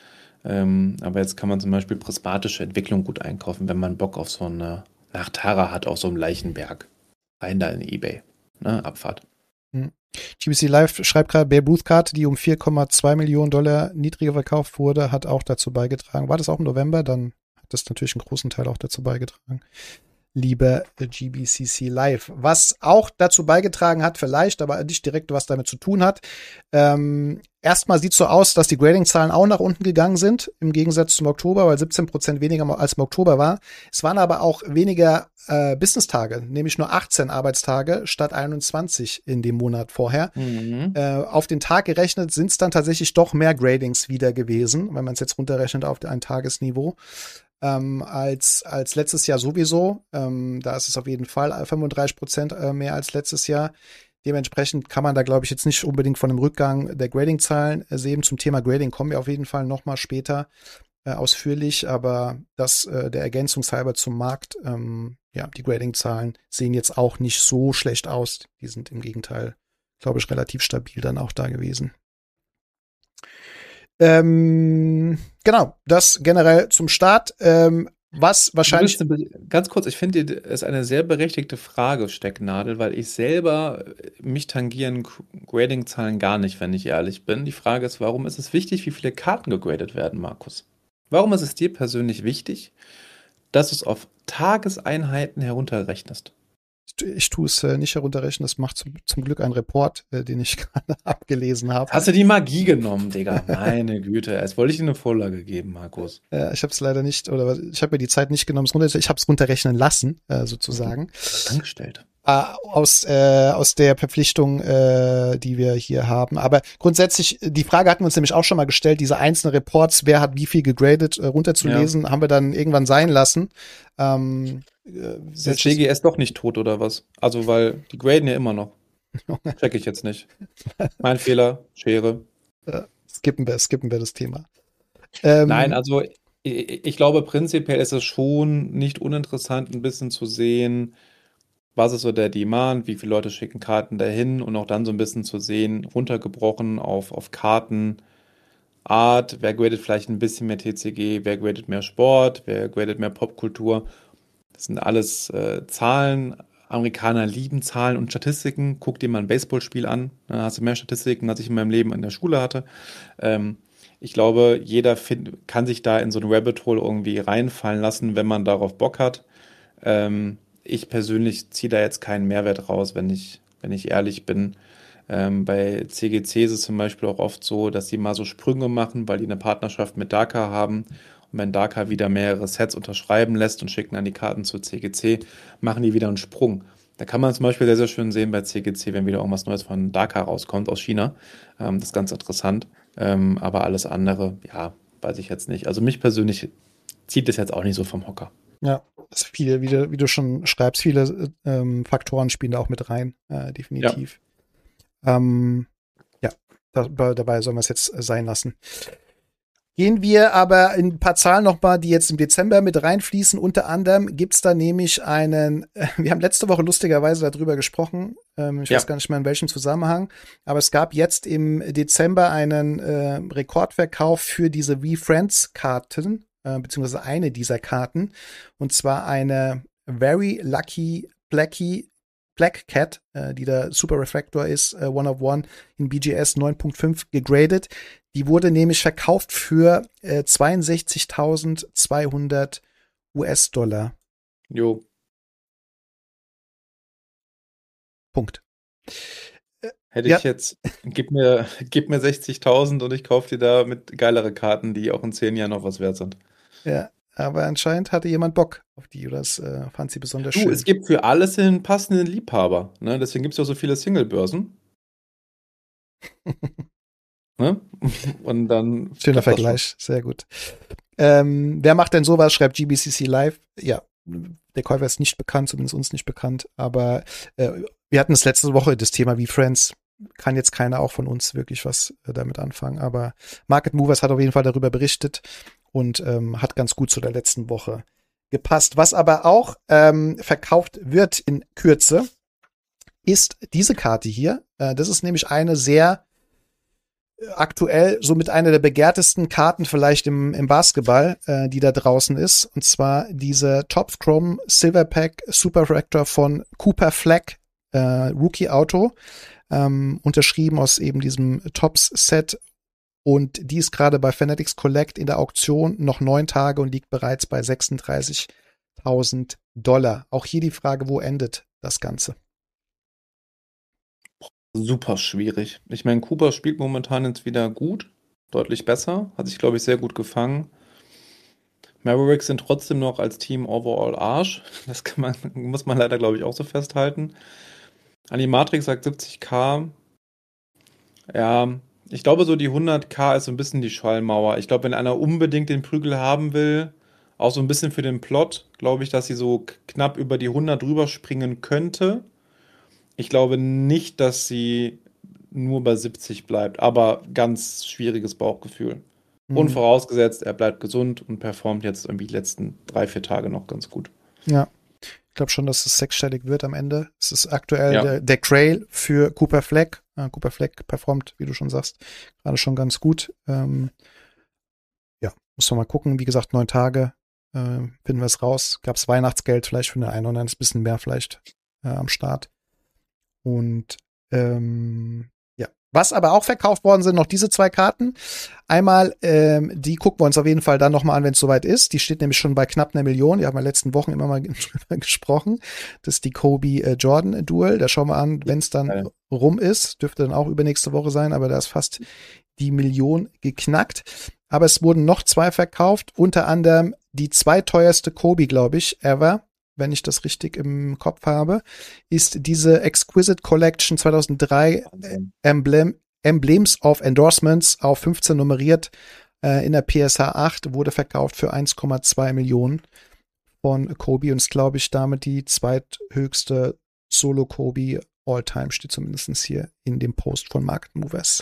Ähm, aber jetzt kann man zum Beispiel prismatische Entwicklung gut einkaufen, wenn man Bock auf so eine Nachtara hat, auf so einem Leichenberg. Rein da in eBay. Ne? Abfahrt. Hm. G B C Live schreibt gerade, Babe Ruth-Karte, die um vier Komma zwei Millionen Dollar niedriger verkauft wurde, hat auch dazu beigetragen. War das auch im November? Dann hat das natürlich einen großen Teil auch dazu beigetragen. Lieber G B C C Live. Was auch dazu beigetragen hat, vielleicht, aber nicht direkt was damit zu tun hat. Ähm, erstmal sieht es so aus, dass die Grading-Zahlen auch nach unten gegangen sind, im Gegensatz zum Oktober, weil siebzehn Prozent weniger als im Oktober war. Es waren aber auch weniger äh, Business-Tage, nämlich nur achtzehn Arbeitstage statt einundzwanzig in dem Monat vorher. Mhm. Äh, auf den Tag gerechnet sind es dann tatsächlich doch mehr Gradings wieder gewesen, wenn man es jetzt runterrechnet auf ein Tagesniveau. Ähm, als, als letztes Jahr sowieso. Ähm, da ist es auf jeden Fall fünfunddreißig Prozent äh, mehr als letztes Jahr. Dementsprechend kann man da, glaube ich, jetzt nicht unbedingt von einem Rückgang der Grading-Zahlen äh, sehen. Zum Thema Grading kommen wir auf jeden Fall noch mal später äh, ausführlich, aber das äh, der Ergänzungshalber zum Markt. Ähm, ja, die Grading-Zahlen sehen jetzt auch nicht so schlecht aus. Die sind im Gegenteil, glaube ich, relativ stabil dann auch da gewesen. Ähm, genau, das generell zum Start. Ähm, was wahrscheinlich. Ganz kurz, ich finde, es ist eine sehr berechtigte Frage, Stecknadel, weil ich selber, mich tangieren Grading-Zahlen gar nicht, wenn ich ehrlich bin. Die Frage ist, warum ist es wichtig, wie viele Karten gegradet werden, Markus? Warum ist es dir persönlich wichtig, dass du es auf Tageseinheiten herunterrechnest? Ich tue es äh, nicht herunterrechnen, das macht zum, zum Glück ein Report, äh, den ich gerade abgelesen habe. Hast du die Magie genommen, Digga? Meine Güte, jetzt wollte ich dir eine Vorlage geben, Markus. Äh, ich habe es leider nicht, oder ich habe mir die Zeit nicht genommen, es runter, ich habe es runterrechnen lassen, äh, sozusagen. Angestellt. Äh, aus, äh, aus der Verpflichtung, äh, die wir hier haben. Aber grundsätzlich, die Frage hatten wir uns nämlich auch schon mal gestellt, diese einzelnen Reports, wer hat wie viel gegradet, äh, runterzulesen, ja. Haben wir dann irgendwann sein lassen. Ähm, Ist das G G S doch nicht tot oder was? Also, weil die graden ja immer noch. Check ich jetzt nicht. Mein Fehler, Schere. Äh, skippen wir, skippen wir das Thema. Ähm, Nein, also ich, ich glaube, prinzipiell ist es schon nicht uninteressant, ein bisschen zu sehen, was ist so der Demand, wie viele Leute schicken Karten dahin und auch dann so ein bisschen zu sehen, runtergebrochen auf, auf Kartenart, wer gradet vielleicht ein bisschen mehr T C G, wer gradet mehr Sport, wer gradet mehr Popkultur. Das sind alles äh, Zahlen. Amerikaner lieben Zahlen und Statistiken. Guck dir mal ein Baseballspiel an. Da hast du mehr Statistiken, als ich in meinem Leben in der Schule hatte. Ähm, ich glaube, jeder find, kann sich da in so ein Rabbit Hole irgendwie reinfallen lassen, wenn man darauf Bock hat. Ähm, ich persönlich ziehe da jetzt keinen Mehrwert raus, wenn ich, wenn ich ehrlich bin. Ähm, bei C G C ist es zum Beispiel auch oft so, dass die mal so Sprünge machen, weil die eine Partnerschaft mit Daka haben. Und wenn Daka wieder mehrere Sets unterschreiben lässt und schicken dann die Karten zu C G C, machen die wieder einen Sprung. Da kann man zum Beispiel sehr, sehr schön sehen bei C G C, wenn wieder irgendwas Neues von Daka rauskommt aus China. Ähm, das ist ganz interessant. Ähm, aber alles andere, ja, weiß ich jetzt nicht. Also mich persönlich zieht das jetzt auch nicht so vom Hocker. Ja, das ist viele, wie du, wie du schon schreibst, viele ähm, Faktoren spielen da auch mit rein, äh, definitiv. Ja, ähm, ja da, dabei sollen wir es jetzt sein lassen. Gehen wir aber in ein paar Zahlen nochmal, die jetzt im Dezember mit reinfließen. Unter anderem gibt's da nämlich einen, äh, wir haben letzte Woche lustigerweise darüber gesprochen, ähm, ich ja. weiß gar nicht mehr in welchem Zusammenhang, aber es gab jetzt im Dezember einen äh, Rekordverkauf für diese V-Friends-Karten, äh, beziehungsweise eine dieser Karten, und zwar eine Very Lucky Blackie Black Cat, äh, die der Super Refractor ist, äh, One of One in B G S neun Punkt fünf gegradet. Die wurde nämlich verkauft für äh, zweiundsechzigtausendzweihundert U S-Dollar. Jo. Punkt. Äh, Hätte ja. ich jetzt, gib mir, gib mir sechzigtausend und ich kaufe dir da mit geilere Karten, die auch in zehn Jahren noch was wert sind. Ja, aber anscheinend hatte jemand Bock auf die oder das äh, fand sie besonders du, schön. Es gibt für alles den passenden Liebhaber. Ne? Deswegen gibt es ja so viele Single-Börsen. Ne? Und dann schöner Vergleich, sehr gut. Ähm, wer macht denn sowas? Schreibt G B C C Live. Ja, der Käufer ist nicht bekannt, zumindest uns nicht bekannt. Aber äh, wir hatten es letzte Woche, das Thema wie Friends. Kann jetzt keiner auch von uns wirklich was äh, damit anfangen. Aber Market Movers hat auf jeden Fall darüber berichtet und ähm, hat ganz gut zu der letzten Woche gepasst. Was aber auch ähm, verkauft wird in Kürze, ist diese Karte hier. Äh, das ist nämlich eine sehr aktuell somit eine der begehrtesten Karten vielleicht im, im Basketball, äh, die da draußen ist. Und zwar diese Topps Chrome Silver Pack Super Refractor von Cooper Fleck, äh, Rookie Auto, ähm, unterschrieben aus eben diesem Topps Set. Und die ist gerade bei Fanatics Collect in der Auktion noch neun Tage und liegt bereits bei sechsunddreißigtausend Dollar. Auch hier die Frage, wo endet das Ganze? Super schwierig. Ich meine, Cooper spielt momentan jetzt wieder gut, deutlich besser, hat sich, glaube ich, sehr gut gefangen. Mavericks sind trotzdem noch als Team overall Arsch. Das kann man, muss man leider, glaube ich, auch so festhalten. Animatrix sagt siebzigtausend. Ja, ich glaube, so die hunderttausend ist so ein bisschen die Schallmauer. Ich glaube, wenn einer unbedingt den Prügel haben will, auch so ein bisschen für den Plot, glaube ich, dass sie so knapp über die hundert drüber springen könnte. Ich glaube nicht, dass sie nur bei siebzig bleibt, aber ganz schwieriges Bauchgefühl. Mhm. Und vorausgesetzt, er bleibt gesund und performt jetzt irgendwie die letzten drei, vier Tage noch ganz gut. Ja, ich glaube schon, dass es sechsstellig wird am Ende. Es ist aktuell ja. der, der Grail für Cooper Fleck. Äh, Cooper Fleck performt, wie du schon sagst, gerade schon ganz gut. Ähm, ja, muss man mal gucken. Wie gesagt, neun Tage äh, finden wir es raus. Gab es Weihnachtsgeld vielleicht für den einen oder anderen, ein bisschen mehr vielleicht äh, am Start. Und ähm, ja, was aber auch verkauft worden sind, noch diese zwei Karten. Einmal, ähm, die gucken wir uns auf jeden Fall dann nochmal an, wenn es soweit ist. Die steht nämlich schon bei knapp einer Million. Die haben wir in den letzten Wochen immer mal drüber gesprochen. Das ist die Kobe-Jordan-Duel. Da schauen wir an, wenn es dann ja. rum ist. Dürfte dann auch übernächste Woche sein, aber da ist fast die Million geknackt. Aber es wurden noch zwei verkauft. Unter anderem die zweiteuerste Kobe, glaube ich, ever. Wenn ich das richtig im Kopf habe, ist diese Exquisite Collection zweitausenddrei Emblem, Emblems of Endorsements auf fünfzehn nummeriert äh, in der P S H acht, wurde verkauft für eins Komma zwei Millionen von Kobe und ist, glaube ich, damit die zweithöchste Solo-Kobe All-Time, steht zumindest hier in dem Post von Market Movers.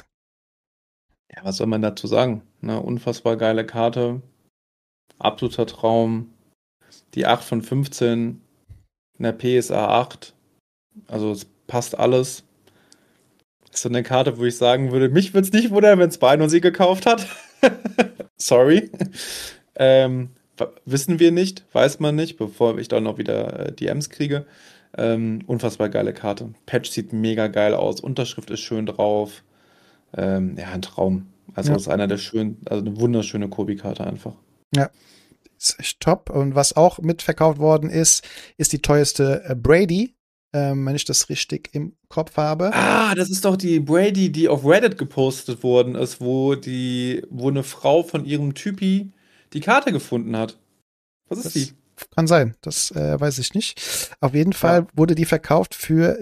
Ja, was soll man dazu sagen? Ne, unfassbar geile Karte, absoluter Traum. Die acht von fünfzehn in der P S A acht. Also es passt alles. Das ist so eine Karte, wo ich sagen würde, mich würde es nicht wundern, wenn Spino sie gekauft hat. Sorry. Ähm, wissen wir nicht, weiß man nicht, bevor ich dann noch wieder D Ms kriege. Ähm, unfassbar geile Karte. Patch sieht mega geil aus. Unterschrift ist schön drauf. Ähm, ja, ein Traum. Also ja. ist einer der schönen, also eine wunderschöne Kobe-Karte einfach. Ja. Ist echt top. Und was auch mitverkauft worden ist, ist die teuerste äh, Brady, ähm, wenn ich das richtig im Kopf habe. Ah, das ist doch die Brady, die auf Reddit gepostet worden ist, wo die, wo eine Frau von ihrem Typi die Karte gefunden hat. Was ist das die? Kann sein, das äh, weiß ich nicht. Auf jeden Fall ja. wurde die verkauft für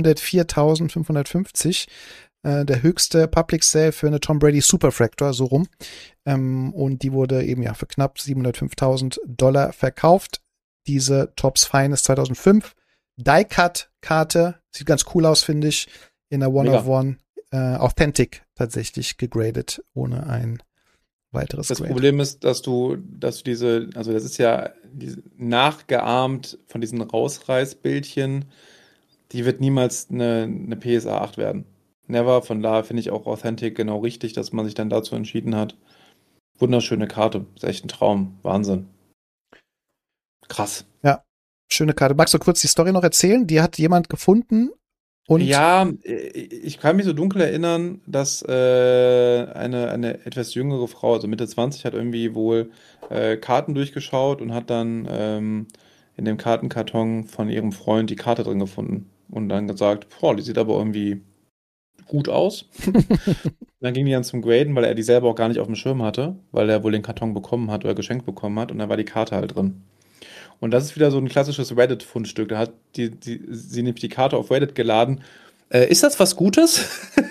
siebenhundertviertausendfünfhundertfünfzig. Äh, der höchste Public Sale für eine Tom Brady Superfractor, so rum. Ähm, und die wurde eben ja für knapp siebenhundertfünftausend Dollar verkauft. Diese Topps Finest zweitausendfünf Die-Cut-Karte, sieht ganz cool aus, finde ich, in der One-of-One äh, Authentic tatsächlich gegradet, ohne ein weiteres Das Grade. Problem ist, dass du, dass du diese, also das ist ja diese, nachgeahmt von diesen Rausreißbildchen, die wird niemals eine, eine P S A acht werden. Never, von daher finde ich auch Authentic genau richtig, dass man sich dann dazu entschieden hat. Wunderschöne Karte, ist echt ein Traum, Wahnsinn. Krass. Ja, schöne Karte. Magst du kurz die Story noch erzählen? Die hat jemand gefunden und... Ja, ich kann mich so dunkel erinnern, dass äh, eine, eine etwas jüngere Frau, also Mitte zwanzig, hat irgendwie wohl äh, Karten durchgeschaut und hat dann ähm, in dem Kartenkarton von ihrem Freund die Karte drin gefunden und dann gesagt, boah, die sieht aber irgendwie gut aus. Dann ging die dann zum Graden, weil er die selber auch gar nicht auf dem Schirm hatte, weil er wohl den Karton bekommen hat oder geschenkt bekommen hat und dann war die Karte halt drin. Und das ist wieder so ein klassisches Reddit-Fundstück. Da hat die, die, sie nämlich die Karte auf Reddit geladen. Äh, ist das was Gutes?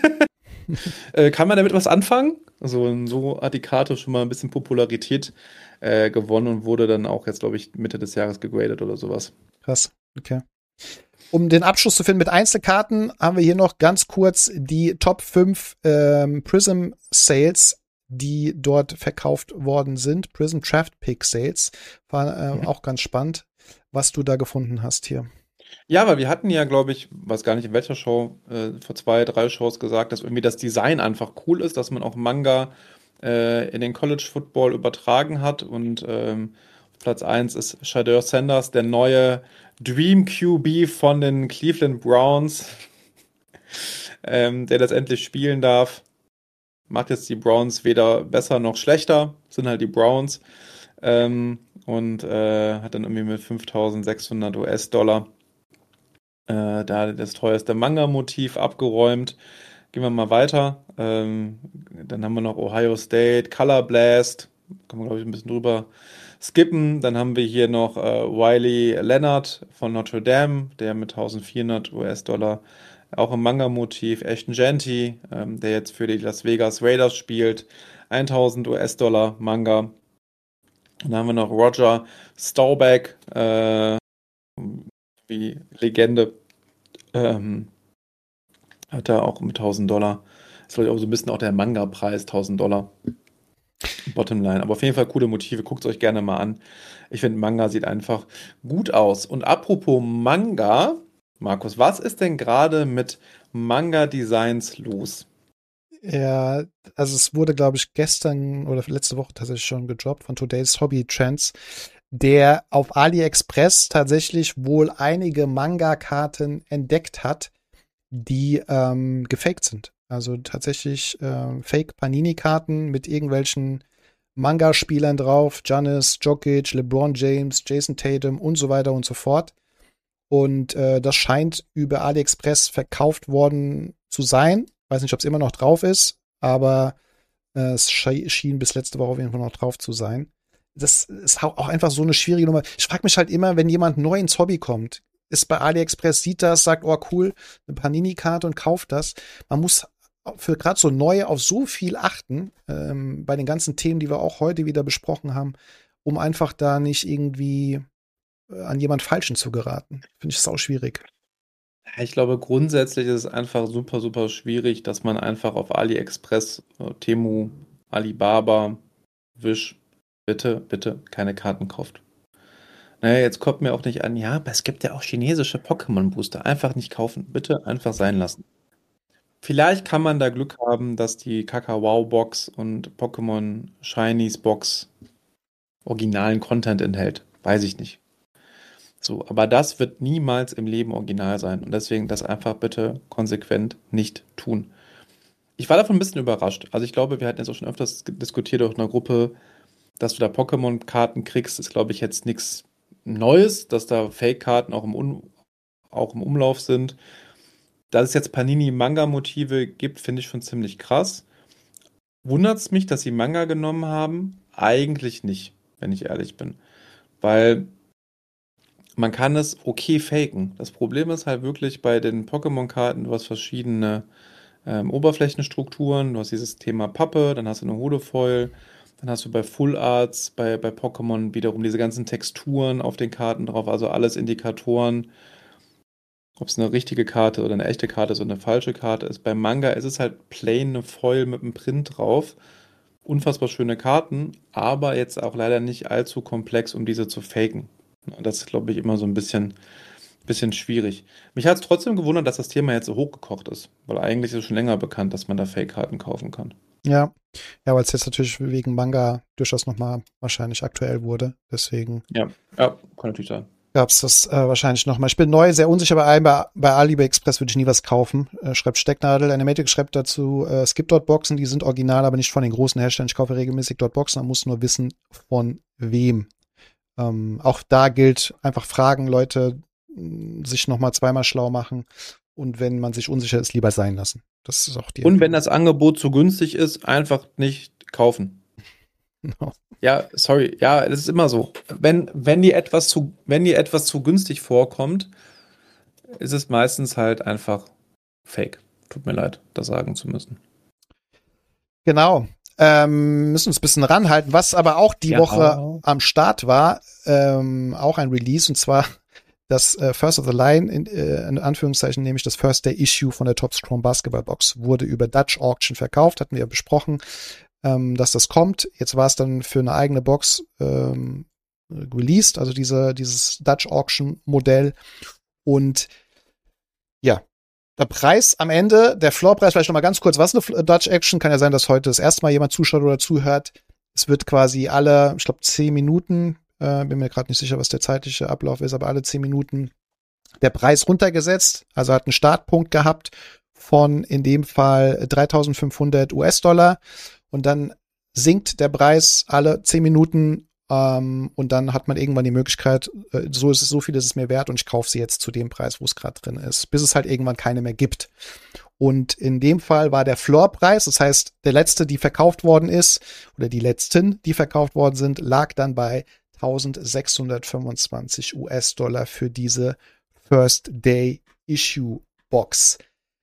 äh, kann man damit was anfangen? Also, und so hat die Karte schon mal ein bisschen Popularität äh, gewonnen und wurde dann auch jetzt, glaube ich, Mitte des Jahres gegradet oder sowas. Krass, okay. Um den Abschluss zu finden mit Einzelkarten, haben wir hier noch ganz kurz die Top fünf ähm, Prism Sales, die dort verkauft worden sind. Prism Draft Pick Sales. War äh, mhm. auch ganz spannend, was du da gefunden hast hier. Ja, weil wir hatten ja, glaube ich, weiß gar nicht in welcher Show, äh, vor zwei, drei Shows gesagt, dass irgendwie das Design einfach cool ist, dass man auch Manga äh, in den College Football übertragen hat. Und ähm, Platz eins ist Shedeur Sanders, der neue Dream Q B von den Cleveland Browns, ähm, der das endlich spielen darf. Macht jetzt die Browns weder besser noch schlechter, sind halt die Browns. Ähm, und äh, hat dann irgendwie mit fünftausendsechshundert U S-Dollar äh, da das teuerste Manga-Motiv abgeräumt. Gehen wir mal weiter. Ähm, dann haben wir noch Ohio State, Color Blast. Kann man, glaube ich, ein bisschen drüber skippen. Dann haben wir hier noch äh, Wiley Leonard von Notre Dame, der mit eintausendvierhundert U S-Dollar auch im Manga-Motiv. Ashton Jeanty, ähm, der jetzt für die Las Vegas Raiders spielt, eintausend U S-Dollar Manga. Dann haben wir noch Roger Staubach, äh, wie Legende, ähm, hat er auch mit tausend Dollar. Das ist, glaube ich, auch so ein bisschen auch der Manga-Preis, tausend Dollar. Bottomline. Aber auf jeden Fall coole Motive. Guckt es euch gerne mal an. Ich finde, Manga sieht einfach gut aus. Und apropos Manga, Markus, was ist denn gerade mit Manga-Designs los? Ja, also es wurde, glaube ich, gestern oder letzte Woche tatsächlich schon gedroppt von Today's Hobby Trends, der auf AliExpress tatsächlich wohl einige Manga-Karten entdeckt hat, die ähm, gefaked sind. Also tatsächlich ähm, Fake-Panini-Karten mit irgendwelchen Manga-Spielern drauf, Giannis, Jokic, LeBron James, Jason Tatum und so weiter und so fort. Und äh, das scheint über AliExpress verkauft worden zu sein. Weiß nicht, ob es immer noch drauf ist, aber äh, es schien, schien bis letzte Woche auf jeden Fall noch drauf zu sein. Das ist auch einfach so eine schwierige Nummer. Ich frage mich halt immer, wenn jemand neu ins Hobby kommt, ist bei AliExpress, sieht das, sagt, oh cool, eine Panini-Karte und kauft das. Man muss für gerade so neue auf so viel achten, ähm, bei den ganzen Themen, die wir auch heute wieder besprochen haben, um einfach da nicht irgendwie äh, an jemand Falschen zu geraten. Finde ich sau schwierig. Ich glaube, grundsätzlich ist es einfach super, super schwierig, dass man einfach auf AliExpress, äh, Temu, Alibaba, Wish, bitte, bitte keine Karten kauft. Naja, jetzt kommt mir auch nicht an, ja, aber es gibt ja auch chinesische Pokémon-Booster. Einfach nicht kaufen. Bitte einfach sein lassen. Vielleicht kann man da Glück haben, dass die Kakao-Wow-Box und Pokémon Shinies Box originalen Content enthält. Weiß ich nicht. So, aber das wird niemals im Leben original sein. Und deswegen das einfach bitte konsequent nicht tun. Ich war davon ein bisschen überrascht. Also ich glaube, wir hatten jetzt auch schon öfters diskutiert auch in einer Gruppe, dass du da Pokémon-Karten kriegst, ist, glaube ich, jetzt nichts Neues, dass da Fake-Karten auch im, Un auch im Umlauf sind. Dass es jetzt Panini-Manga-Motive gibt, finde ich schon ziemlich krass. Wundert es mich, dass sie Manga genommen haben? Eigentlich nicht, wenn ich ehrlich bin. Weil man kann es okay faken. Das Problem ist halt wirklich bei den Pokémon-Karten, du hast verschiedene ähm, Oberflächenstrukturen, du hast dieses Thema Pappe, dann hast du eine Holofoil, dann hast du bei Full Arts, bei, bei Pokémon wiederum diese ganzen Texturen auf den Karten drauf, also alles Indikatoren, ob es eine richtige Karte oder eine echte Karte ist oder eine falsche Karte ist. Beim Manga ist es halt plain eine Foil mit einem Print drauf. Unfassbar schöne Karten, aber jetzt auch leider nicht allzu komplex, um diese zu faken. Das ist, glaube ich, immer so ein bisschen, bisschen schwierig. Mich hat es trotzdem gewundert, dass das Thema jetzt so hochgekocht ist, weil eigentlich ist es schon länger bekannt, dass man da Fake-Karten kaufen kann. Ja, ja, weil es jetzt natürlich wegen Manga durchaus nochmal wahrscheinlich aktuell wurde. Deswegen Ja, ja, kann natürlich sein. gab es das äh, wahrscheinlich nochmal. Ich bin neu, sehr unsicher bei allem. Bei, bei AliExpress würde ich nie was kaufen. Äh, schreibt Stecknadel. Animatic schreibt dazu, äh, es gibt dort Boxen, die sind original, aber nicht von den großen Herstellern. Ich kaufe regelmäßig dort Boxen, man muss nur wissen, von wem. Ähm, auch da gilt, einfach fragen, Leute, mh, sich nochmal zweimal schlau machen. Und wenn man sich unsicher ist, lieber sein lassen. Das ist auch die Und wenn das Angebot zu günstig ist, einfach nicht kaufen. Genau. Ja, sorry, ja, das ist immer so. Wenn, wenn dir etwas zu, wenn dir etwas zu günstig vorkommt, ist es meistens halt einfach fake. Tut mir leid, das sagen zu müssen. Genau. Ähm, müssen uns ein bisschen ranhalten. Was aber auch die Ja. Woche am Start war, ähm, auch ein Release, und zwar das äh, First of the Line, in, äh, in Anführungszeichen, nämlich das First Day Issue von der Top Scrum Basketball Box, wurde über Dutch Auction verkauft, hatten wir ja besprochen, ähm, dass das kommt. Jetzt war es dann für eine eigene Box ähm, released, also diese, dieses Dutch Auction Modell. Und ja, der Preis am Ende, der Floorpreis, vielleicht noch mal ganz kurz, was eine Dutch Action? Kann ja sein, dass heute das erste Mal jemand zuschaut oder zuhört. Es wird quasi alle, ich glaube, zehn Minuten, äh, bin mir gerade nicht sicher, was der zeitliche Ablauf ist, aber alle zehn Minuten der Preis runtergesetzt. Also hat einen Startpunkt gehabt von in dem Fall dreitausendfünfhundert US-Dollar und dann sinkt der Preis alle zehn Minuten ähm, und dann hat man irgendwann die Möglichkeit, äh, so ist es, so viel ist es mir wert und ich kaufe sie jetzt zu dem Preis, wo es gerade drin ist, bis es halt irgendwann keine mehr gibt. Und in dem Fall war der Floorpreis, das heißt, der letzte, die verkauft worden ist, oder die letzten, die verkauft worden sind, lag dann bei eintausendsechshundertfünfundzwanzig US-Dollar für diese First Day Issue Box.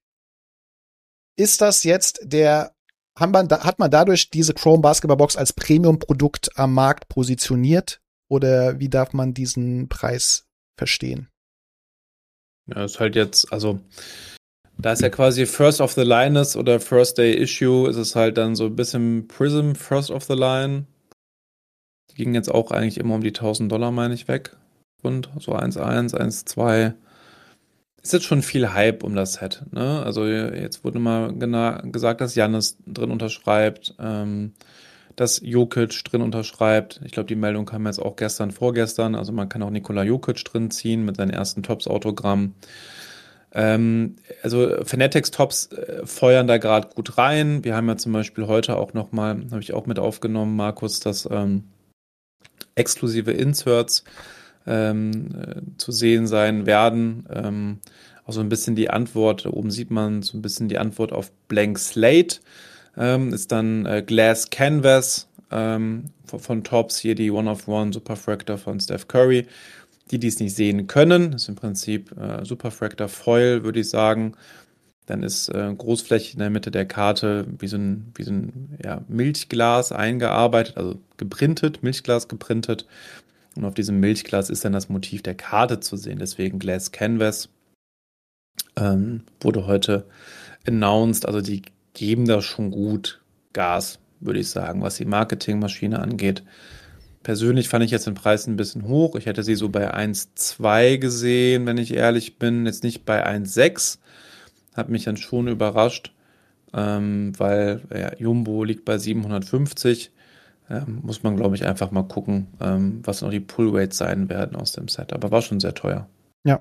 Ist das jetzt der, hat man, hat man dadurch diese Chrome Basketball Box als Premium-Produkt am Markt positioniert? Oder wie darf man diesen Preis verstehen? Ja, ist halt jetzt, also, da es ja quasi First of the Line ist oder First Day Issue, ist es halt dann so ein bisschen Prism First of the Line. Die gingen jetzt auch eigentlich immer um die tausend Dollar, meine ich, weg. Und so eins Komma eins, eins Komma zwei. Ist jetzt schon viel Hype um das Set, ne? Also jetzt wurde mal gena- gesagt, dass Giannis drin unterschreibt, ähm, dass Jokic drin unterschreibt. Ich glaube, die Meldung kam jetzt auch gestern, vorgestern. Also man kann auch Nikola Jokic drin ziehen mit seinem ersten Tops-Autogramm. Ähm, also Fanatics Tops äh, feuern da gerade gut rein. Wir haben ja zum Beispiel heute auch nochmal, habe ich auch mit aufgenommen, Markus, dass ähm, exklusive Inserts ähm, äh, zu sehen sein werden. Ähm, auch so ein bisschen die Antwort, da oben sieht man so ein bisschen die Antwort auf Blank Slate. Ähm, ist dann äh, Glass Canvas ähm, von, von Tops, hier die One-of-One Superfractor von Steph Curry. Die, die es nicht sehen können, ist im Prinzip äh, Superfractor Foil, würde ich sagen. Dann ist äh, großflächig in der Mitte der Karte wie so ein, wie so ein ja, Milchglas eingearbeitet, also geprintet, Milchglas geprintet. Und auf diesem Milchglas ist dann das Motiv der Karte zu sehen. Deswegen Glass Canvas ähm, wurde heute announced. Also die geben da schon gut Gas, würde ich sagen, was die Marketingmaschine angeht. Persönlich fand ich jetzt den Preis ein bisschen hoch. Ich hätte sie so bei eins Komma zwei gesehen, wenn ich ehrlich bin. Jetzt nicht bei eins Komma sechs. Hat mich dann schon überrascht, ähm, weil ja, Jumbo liegt bei siebenhundertfünfzig. Ähm, muss man, glaube ich, einfach mal gucken, ähm, was noch die Pull-Rates sein werden aus dem Set. Aber war schon sehr teuer. Ja.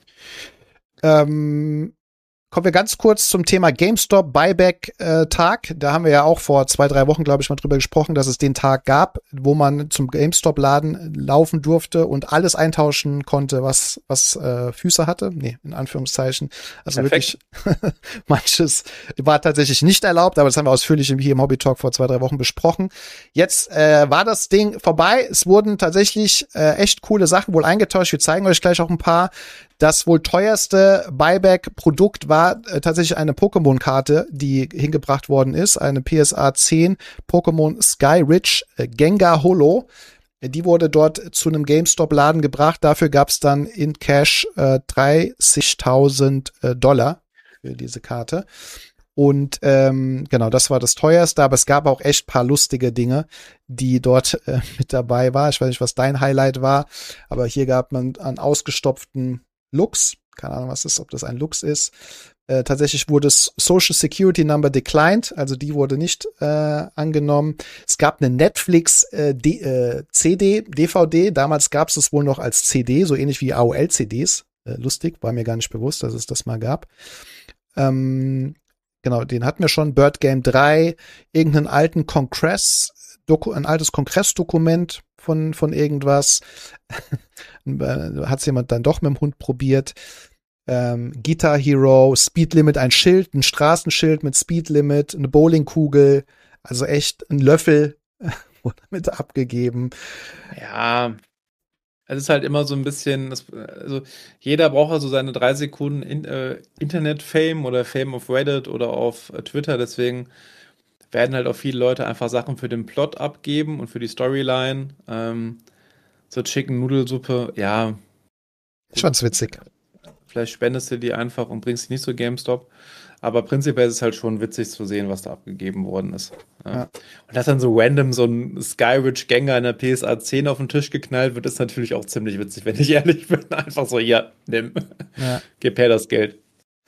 Ähm, kommen wir ganz kurz zum Thema GameStop Buyback-Tag. Äh, da haben wir ja auch vor zwei, drei Wochen, glaube ich, mal drüber gesprochen, dass es den Tag gab, wo man zum GameStop-Laden laufen durfte und alles eintauschen konnte, was was äh, Füße hatte. Nee, in Anführungszeichen. Also Perfekt. Wirklich, manches war tatsächlich nicht erlaubt, aber das haben wir ausführlich hier im Hobby Talk vor zwei, drei Wochen besprochen. Jetzt äh, war das Ding vorbei. Es wurden tatsächlich äh, echt coole Sachen wohl eingetauscht. Wir zeigen euch gleich auch ein paar. Das wohl teuerste Buyback-Produkt war äh, tatsächlich eine Pokémon-Karte, die hingebracht worden ist. Eine P S A zehn Pokémon Sky Ridge äh, Gengar Holo. Die wurde dort zu einem GameStop-Laden gebracht. Dafür gab es dann in Cash äh, dreißigtausend äh, Dollar für diese Karte. Und ähm, genau, das war das teuerste, aber es gab auch echt paar lustige Dinge, die dort äh, mit dabei war. Ich weiß nicht, was dein Highlight war, aber hier gab man einen ausgestopften Lux, keine Ahnung, was ist, ob das ein Lux ist. Äh, tatsächlich wurde Social Security Number declined, also die wurde nicht äh, angenommen. Es gab eine Netflix äh, D, äh, C D, D V D, damals gab es es wohl noch als C D, so ähnlich wie A O L-C Ds. Äh, lustig, war mir gar nicht bewusst, dass es das mal gab. Ähm, genau, den hatten wir schon. Bird Game drei, irgendeinen alten Kongress, Doku, ein altes Kongressdokument von, von irgendwas. Hat es jemand dann doch mit dem Hund probiert. Ähm, Guitar Hero, Speed Limit, ein Schild, ein Straßenschild mit Speed Limit, eine Bowlingkugel, also echt ein Löffel wurde mit abgegeben. Ja, es ist halt immer so ein bisschen, das, also jeder braucht also seine drei Sekunden in, äh, Internet-Fame oder Fame auf Reddit oder auf äh, Twitter, deswegen werden halt auch viele Leute einfach Sachen für den Plot abgeben und für die Storyline. Ähm, so Chicken-Nudelsuppe, ja. Ich fand's witzig. Vielleicht spendest du die einfach und bringst sie nicht zu GameStop. Aber prinzipiell ist es halt schon witzig zu sehen, was da abgegeben worden ist. Ja. Ja. Und dass dann so random so ein Skyridge-Gänger in der P S A zehn auf den Tisch geknallt wird, ist natürlich auch ziemlich witzig, wenn ich ehrlich bin. Einfach so, hier, nimm, Ja. gib her das Geld.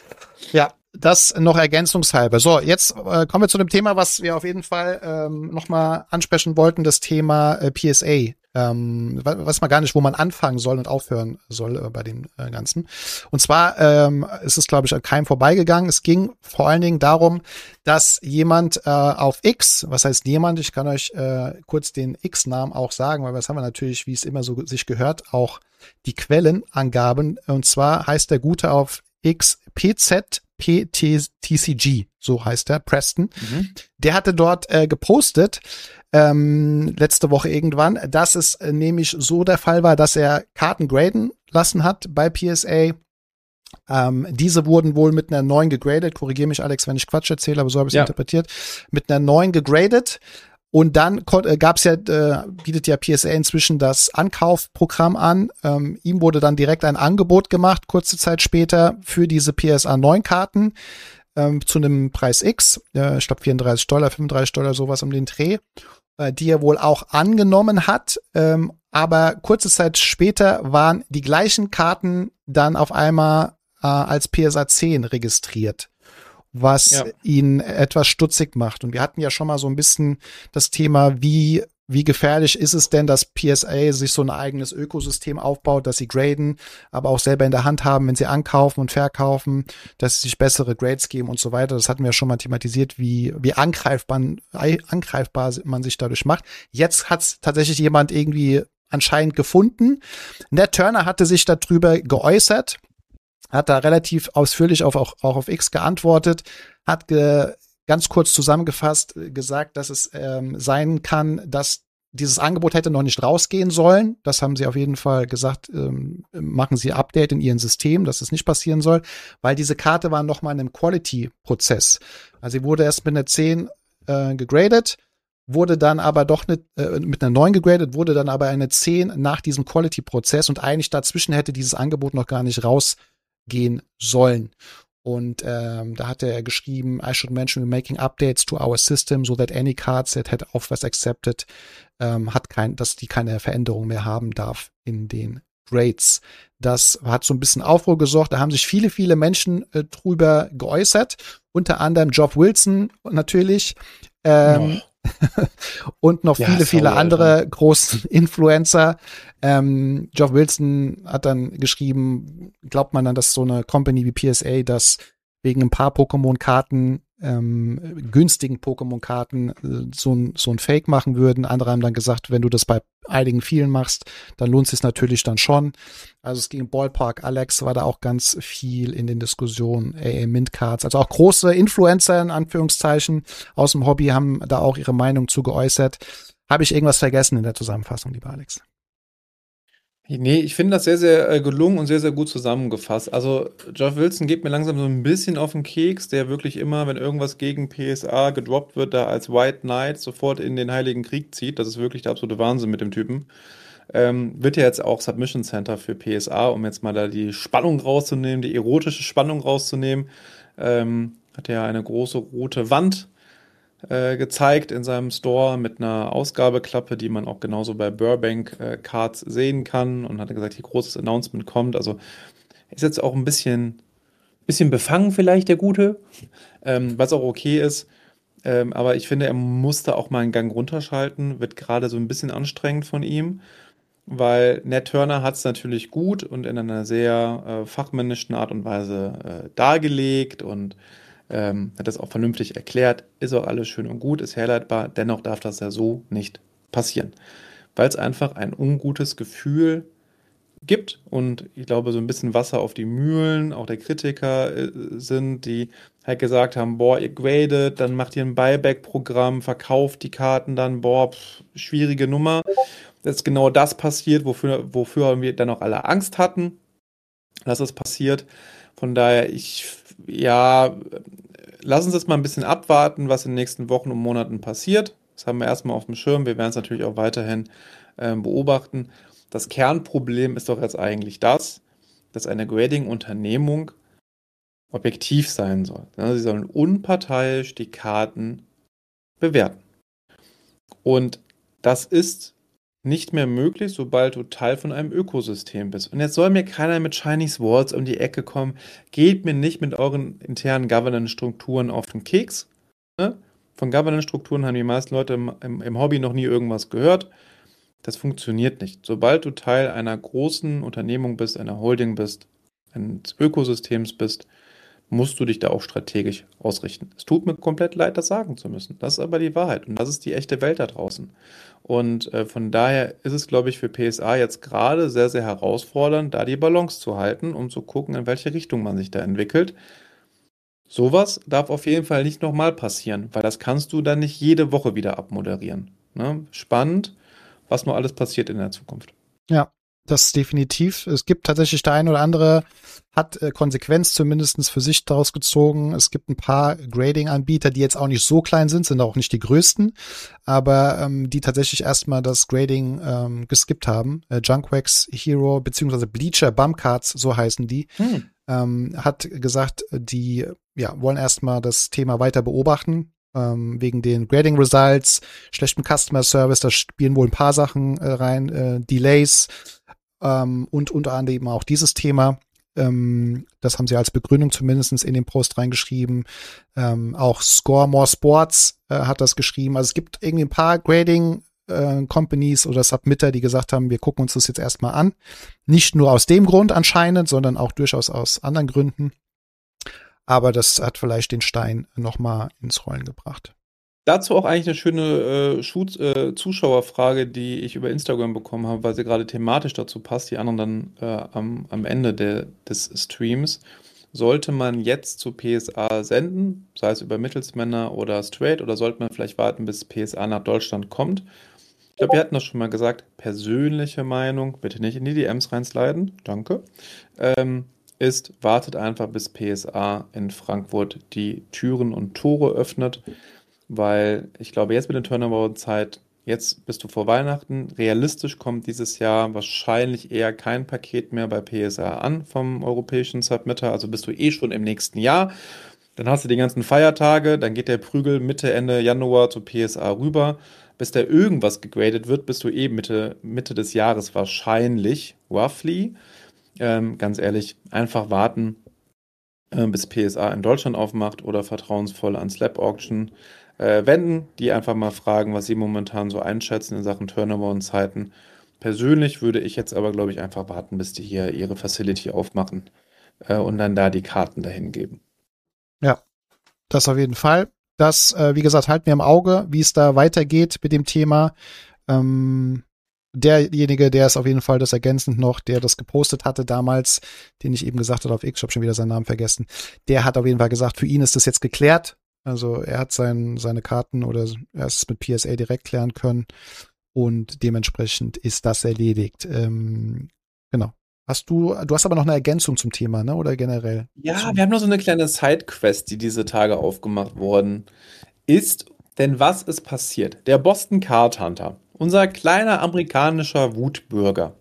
Ja, das noch ergänzungshalber. So, jetzt äh, kommen wir zu dem Thema, was wir auf jeden Fall ähm, nochmal ansprechen wollten, das Thema äh, P S A. Ähm, weiß man gar nicht, wo man anfangen soll und aufhören soll äh, bei dem äh, Ganzen. Und zwar ähm, ist es, glaube ich, an keinem vorbeigegangen. Es ging vor allen Dingen darum, dass jemand äh, auf X, was heißt jemand, ich kann euch äh, kurz den X-Namen auch sagen, weil das haben wir natürlich, wie es immer so sich gehört, auch die Quellenangaben. Und zwar heißt der Gute auf X P Z P T C G, so heißt er, Preston. Mhm. Der hatte dort äh, gepostet, ähm, letzte Woche irgendwann, dass es äh, nämlich so der Fall war, dass er Karten graden lassen hat bei P S A. Ähm, diese wurden wohl mit einer neun gegradet, korrigiere mich Alex, wenn ich Quatsch erzähle, aber so habe ich es ja. interpretiert, mit einer neun gegradet. Und dann äh, gab's ja, äh, bietet ja P S A inzwischen das Ankaufprogramm an. Ähm, ihm wurde dann direkt ein Angebot gemacht, kurze Zeit später, für diese P S A neun Karten ähm, zu einem Preis X, äh, ich glaube vierunddreißig Dollar, fünfunddreißig Dollar, sowas um den Dreh, äh, die er wohl auch angenommen hat. Ähm, aber kurze Zeit später waren die gleichen Karten dann auf einmal äh, als P S A zehn registriert, was ja. ihn etwas stutzig macht. Und wir hatten ja schon mal so ein bisschen das Thema, wie wie gefährlich ist es denn, dass P S A sich so ein eigenes Ökosystem aufbaut, dass sie graden, aber auch selber in der Hand haben, wenn sie ankaufen und verkaufen, dass sie sich bessere Grades geben und so weiter. Das hatten wir ja schon mal thematisiert, wie wie angreifbar, angreifbar man sich dadurch macht. Jetzt hat es tatsächlich jemand irgendwie anscheinend gefunden. Ned Turner hatte sich darüber geäußert, hat da relativ ausführlich auf, auch, auch auf X geantwortet, hat ge, ganz kurz zusammengefasst gesagt, dass es ähm, sein kann, dass dieses Angebot hätte noch nicht rausgehen sollen. Das haben sie auf jeden Fall gesagt, ähm, machen sie Update in ihrem System, dass es nicht passieren soll, weil diese Karte war noch mal in einem Quality-Prozess. Also sie wurde erst mit einer zehn äh, gegradet, wurde dann aber doch nicht, äh, mit einer neun gegradet, wurde dann aber eine zehn nach diesem Quality-Prozess und eigentlich dazwischen hätte dieses Angebot noch gar nicht rausgehen sollen. Und ähm, da hat er geschrieben, I should mention we're making updates to our system so that any cards that had offers accepted ähm, hat kein, dass die keine Veränderung mehr haben darf in den Grades. Das hat so ein bisschen Aufruhr gesorgt. Da haben sich viele, viele Menschen äh, drüber geäußert. Unter anderem Geoff Wilson natürlich. Ähm, oh. und noch ja, viele, sorry, viele andere Alter. großen Influencer. Ähm, Geoff Wilson hat dann geschrieben, glaubt man dann, dass so eine Company wie P S A das wegen ein paar Pokémon-Karten, ähm, günstigen Pokémon-Karten, äh, so ein, so ein Fake machen würden. Andere haben dann gesagt, wenn du das bei einigen vielen machst, dann lohnt es sich natürlich dann schon. Also es ging Ballpark Alex, war da auch ganz viel in den Diskussionen, A A Mint Cards. Also auch große Influencer in Anführungszeichen aus dem Hobby haben da auch ihre Meinung zu geäußert. Habe ich irgendwas vergessen in der Zusammenfassung, lieber Alex? Nee, ich finde das sehr, sehr äh, gelungen und sehr, sehr gut zusammengefasst. Also Geoff Wilson geht mir langsam so ein bisschen auf den Keks, der wirklich immer, wenn irgendwas gegen P S A gedroppt wird, da als White Knight sofort in den Heiligen Krieg zieht. Das ist wirklich der absolute Wahnsinn mit dem Typen. Ähm, wird ja jetzt auch Submission Center für P S A, um jetzt mal da die Spannung rauszunehmen, die erotische Spannung rauszunehmen. Ähm, hat ja eine große rote Wand äh, gezeigt in seinem Store mit einer Ausgabeklappe, die man auch genauso bei Burbank äh, Cards sehen kann, und hat gesagt, hier großes Announcement kommt. Also ist jetzt auch ein bisschen, bisschen befangen vielleicht, der Gute, ähm, was auch okay ist. Ähm, aber ich finde, er musste auch mal einen Gang runterschalten, wird gerade so ein bisschen anstrengend von ihm, weil Ned Turner hat es natürlich gut und in einer sehr äh, fachmännischen Art und Weise äh, dargelegt und ähm, hat das auch vernünftig erklärt, ist auch alles schön und gut, ist herleitbar, dennoch darf das ja so nicht passieren, weil es einfach ein ungutes Gefühl gibt und ich glaube, so ein bisschen Wasser auf die Mühlen, auch der Kritiker äh, sind, die halt gesagt haben, boah, ihr gradet, dann macht ihr ein Buyback-Programm, verkauft die Karten dann, boah, pff, schwierige Nummer. Das ist genau das passiert, wofür, wofür wir dann auch alle Angst hatten, dass das passiert. Von daher, ich, ja, lass uns jetzt mal ein bisschen abwarten, was in den nächsten Wochen und Monaten passiert. Das haben wir erstmal auf dem Schirm. Wir werden es natürlich auch weiterhin äh, beobachten. Das Kernproblem ist doch jetzt eigentlich das, dass eine Grading-Unternehmung objektiv sein soll. Ja, sie sollen unparteiisch die Karten bewerten. Und das ist nicht mehr möglich, sobald du Teil von einem Ökosystem bist. Und jetzt soll mir keiner mit Chinese Walls um die Ecke kommen. Geht mir nicht mit euren internen Governance-Strukturen auf den Keks. Ne? Von Governance-Strukturen haben die meisten Leute im, im, im Hobby noch nie irgendwas gehört. Das funktioniert nicht. Sobald du Teil einer großen Unternehmung bist, einer Holding bist, eines Ökosystems bist, musst du dich da auch strategisch ausrichten. Es tut mir komplett leid, das sagen zu müssen. Das ist aber die Wahrheit und das ist die echte Welt da draußen. Und äh, von daher ist es, glaube ich, für P S A jetzt gerade sehr, sehr herausfordernd, da die Balance zu halten, um zu gucken, in welche Richtung man sich da entwickelt. Sowas darf auf jeden Fall nicht nochmal passieren, weil das kannst du dann nicht jede Woche wieder abmoderieren. Ne? Spannend, was nur alles passiert in der Zukunft. Ja, das definitiv. Es gibt tatsächlich der ein oder andere, hat äh, Konsequenz zumindest für sich daraus gezogen. Es gibt ein paar Grading-Anbieter, die jetzt auch nicht so klein sind, sind auch nicht die größten, aber ähm, die tatsächlich erstmal das Grading ähm, geskippt haben. Äh, Junkwax Hero beziehungsweise Bleacher Bumpcards, so heißen die, hm. ähm, hat gesagt, die ja wollen erstmal das Thema weiter beobachten. Ähm, wegen den Grading Results, schlechtem Customer Service, da spielen wohl ein paar Sachen äh, rein, äh, Delays ähm, und unter anderem auch dieses Thema. Ähm, das haben sie als Begründung zumindest in den Post reingeschrieben. Ähm, auch Score More Sports äh, hat das geschrieben. Also es gibt irgendwie ein paar Grading äh, Companies oder Submitter, die gesagt haben, wir gucken uns das jetzt erstmal an. Nicht nur aus dem Grund anscheinend, sondern auch durchaus aus anderen Gründen. Aber das hat vielleicht den Stein nochmal ins Rollen gebracht. Dazu auch eigentlich eine schöne äh, Schu- äh, Zuschauerfrage, die ich über Instagram bekommen habe, weil sie gerade thematisch dazu passt, die anderen dann äh, am, am Ende de, des Streams. Sollte man jetzt zu P S A senden, sei es über Mittelsmänner oder straight, oder sollte man vielleicht warten, bis P S A nach Deutschland kommt? Ich glaube, wir hatten das schon mal gesagt. Persönliche Meinung, bitte nicht in die D Ms reinsliden, danke. Ähm, ist, wartet einfach, bis P S A in Frankfurt die Türen und Tore öffnet, weil ich glaube, jetzt mit der Turnaround-Zeit, jetzt bist du vor Weihnachten, realistisch kommt dieses Jahr wahrscheinlich eher kein Paket mehr bei P S A an vom europäischen Submitter, also bist du eh schon im nächsten Jahr, dann hast du die ganzen Feiertage, dann geht der Prügel Mitte, Ende Januar zu P S A rüber, bis da irgendwas gegradet wird, bist du eh Mitte, Mitte des Jahres wahrscheinlich, roughly. Ähm, ganz ehrlich, einfach warten, äh, bis P S A in Deutschland aufmacht oder vertrauensvoll an Slap Auction äh, wenden, die einfach mal fragen, was sie momentan so einschätzen in Sachen Turnaround-Zeiten. Persönlich würde ich jetzt aber, glaube ich, einfach warten, bis die hier ihre Facility aufmachen äh, und dann da die Karten dahin geben. Ja, das auf jeden Fall. Das, äh, wie gesagt, halten wir im Auge, wie es da weitergeht mit dem Thema. Ähm, derjenige, der ist auf jeden Fall das ergänzend noch, der das gepostet hatte damals, den ich eben gesagt habe auf X, ich habe schon wieder seinen Namen vergessen, der hat auf jeden Fall gesagt, für ihn ist das jetzt geklärt. Also er hat sein, seine Karten oder er ist es mit P S A direkt klären können und dementsprechend ist das erledigt. Ähm, genau. Hast du, du hast aber noch eine Ergänzung zum Thema, ne? Oder generell? Ja, wir haben noch so eine kleine Sidequest, die diese Tage aufgemacht worden ist. Denn was ist passiert? Der Boston Card Hunter, unser kleiner amerikanischer Wutbürger,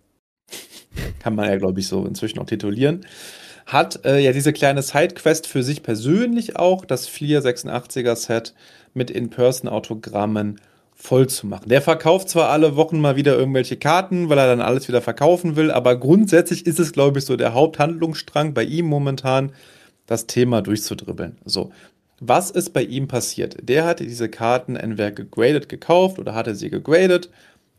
kann man ja, glaube ich, so inzwischen auch titulieren, hat äh, ja diese kleine Sidequest für sich persönlich auch, das Fleer sechsundachtziger Set mit In-Person-Autogrammen voll zu machen. Der verkauft zwar alle Wochen mal wieder irgendwelche Karten, weil er dann alles wieder verkaufen will, aber grundsätzlich ist es, glaube ich, so der Haupthandlungsstrang bei ihm momentan, das Thema durchzudribbeln. So. Was ist bei ihm passiert? Der hatte diese Karten entweder gegradet gekauft oder hatte sie gegradet.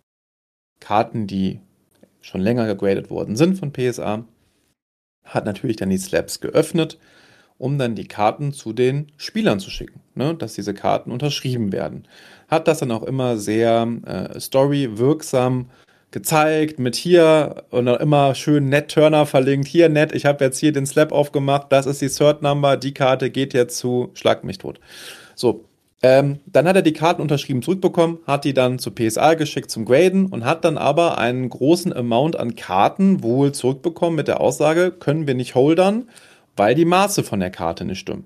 Karten, die schon länger gegradet worden sind von P S A, hat natürlich dann die Slabs geöffnet, um dann die Karten zu den Spielern zu schicken, ne? Dass diese Karten unterschrieben werden. Hat das dann auch immer sehr äh, storywirksam gezeigt, mit hier und auch immer schön nett Turner verlinkt. Hier nett, ich habe jetzt hier den Slab aufgemacht, das ist die Cert Number, die Karte geht jetzt zu Schlag mich tot. So, ähm, dann hat er die Karten unterschrieben zurückbekommen, hat die dann zu P S A geschickt zum Graden und hat dann aber einen großen Amount an Karten wohl zurückbekommen mit der Aussage, können wir nicht holdern, weil die Maße von der Karte nicht stimmen.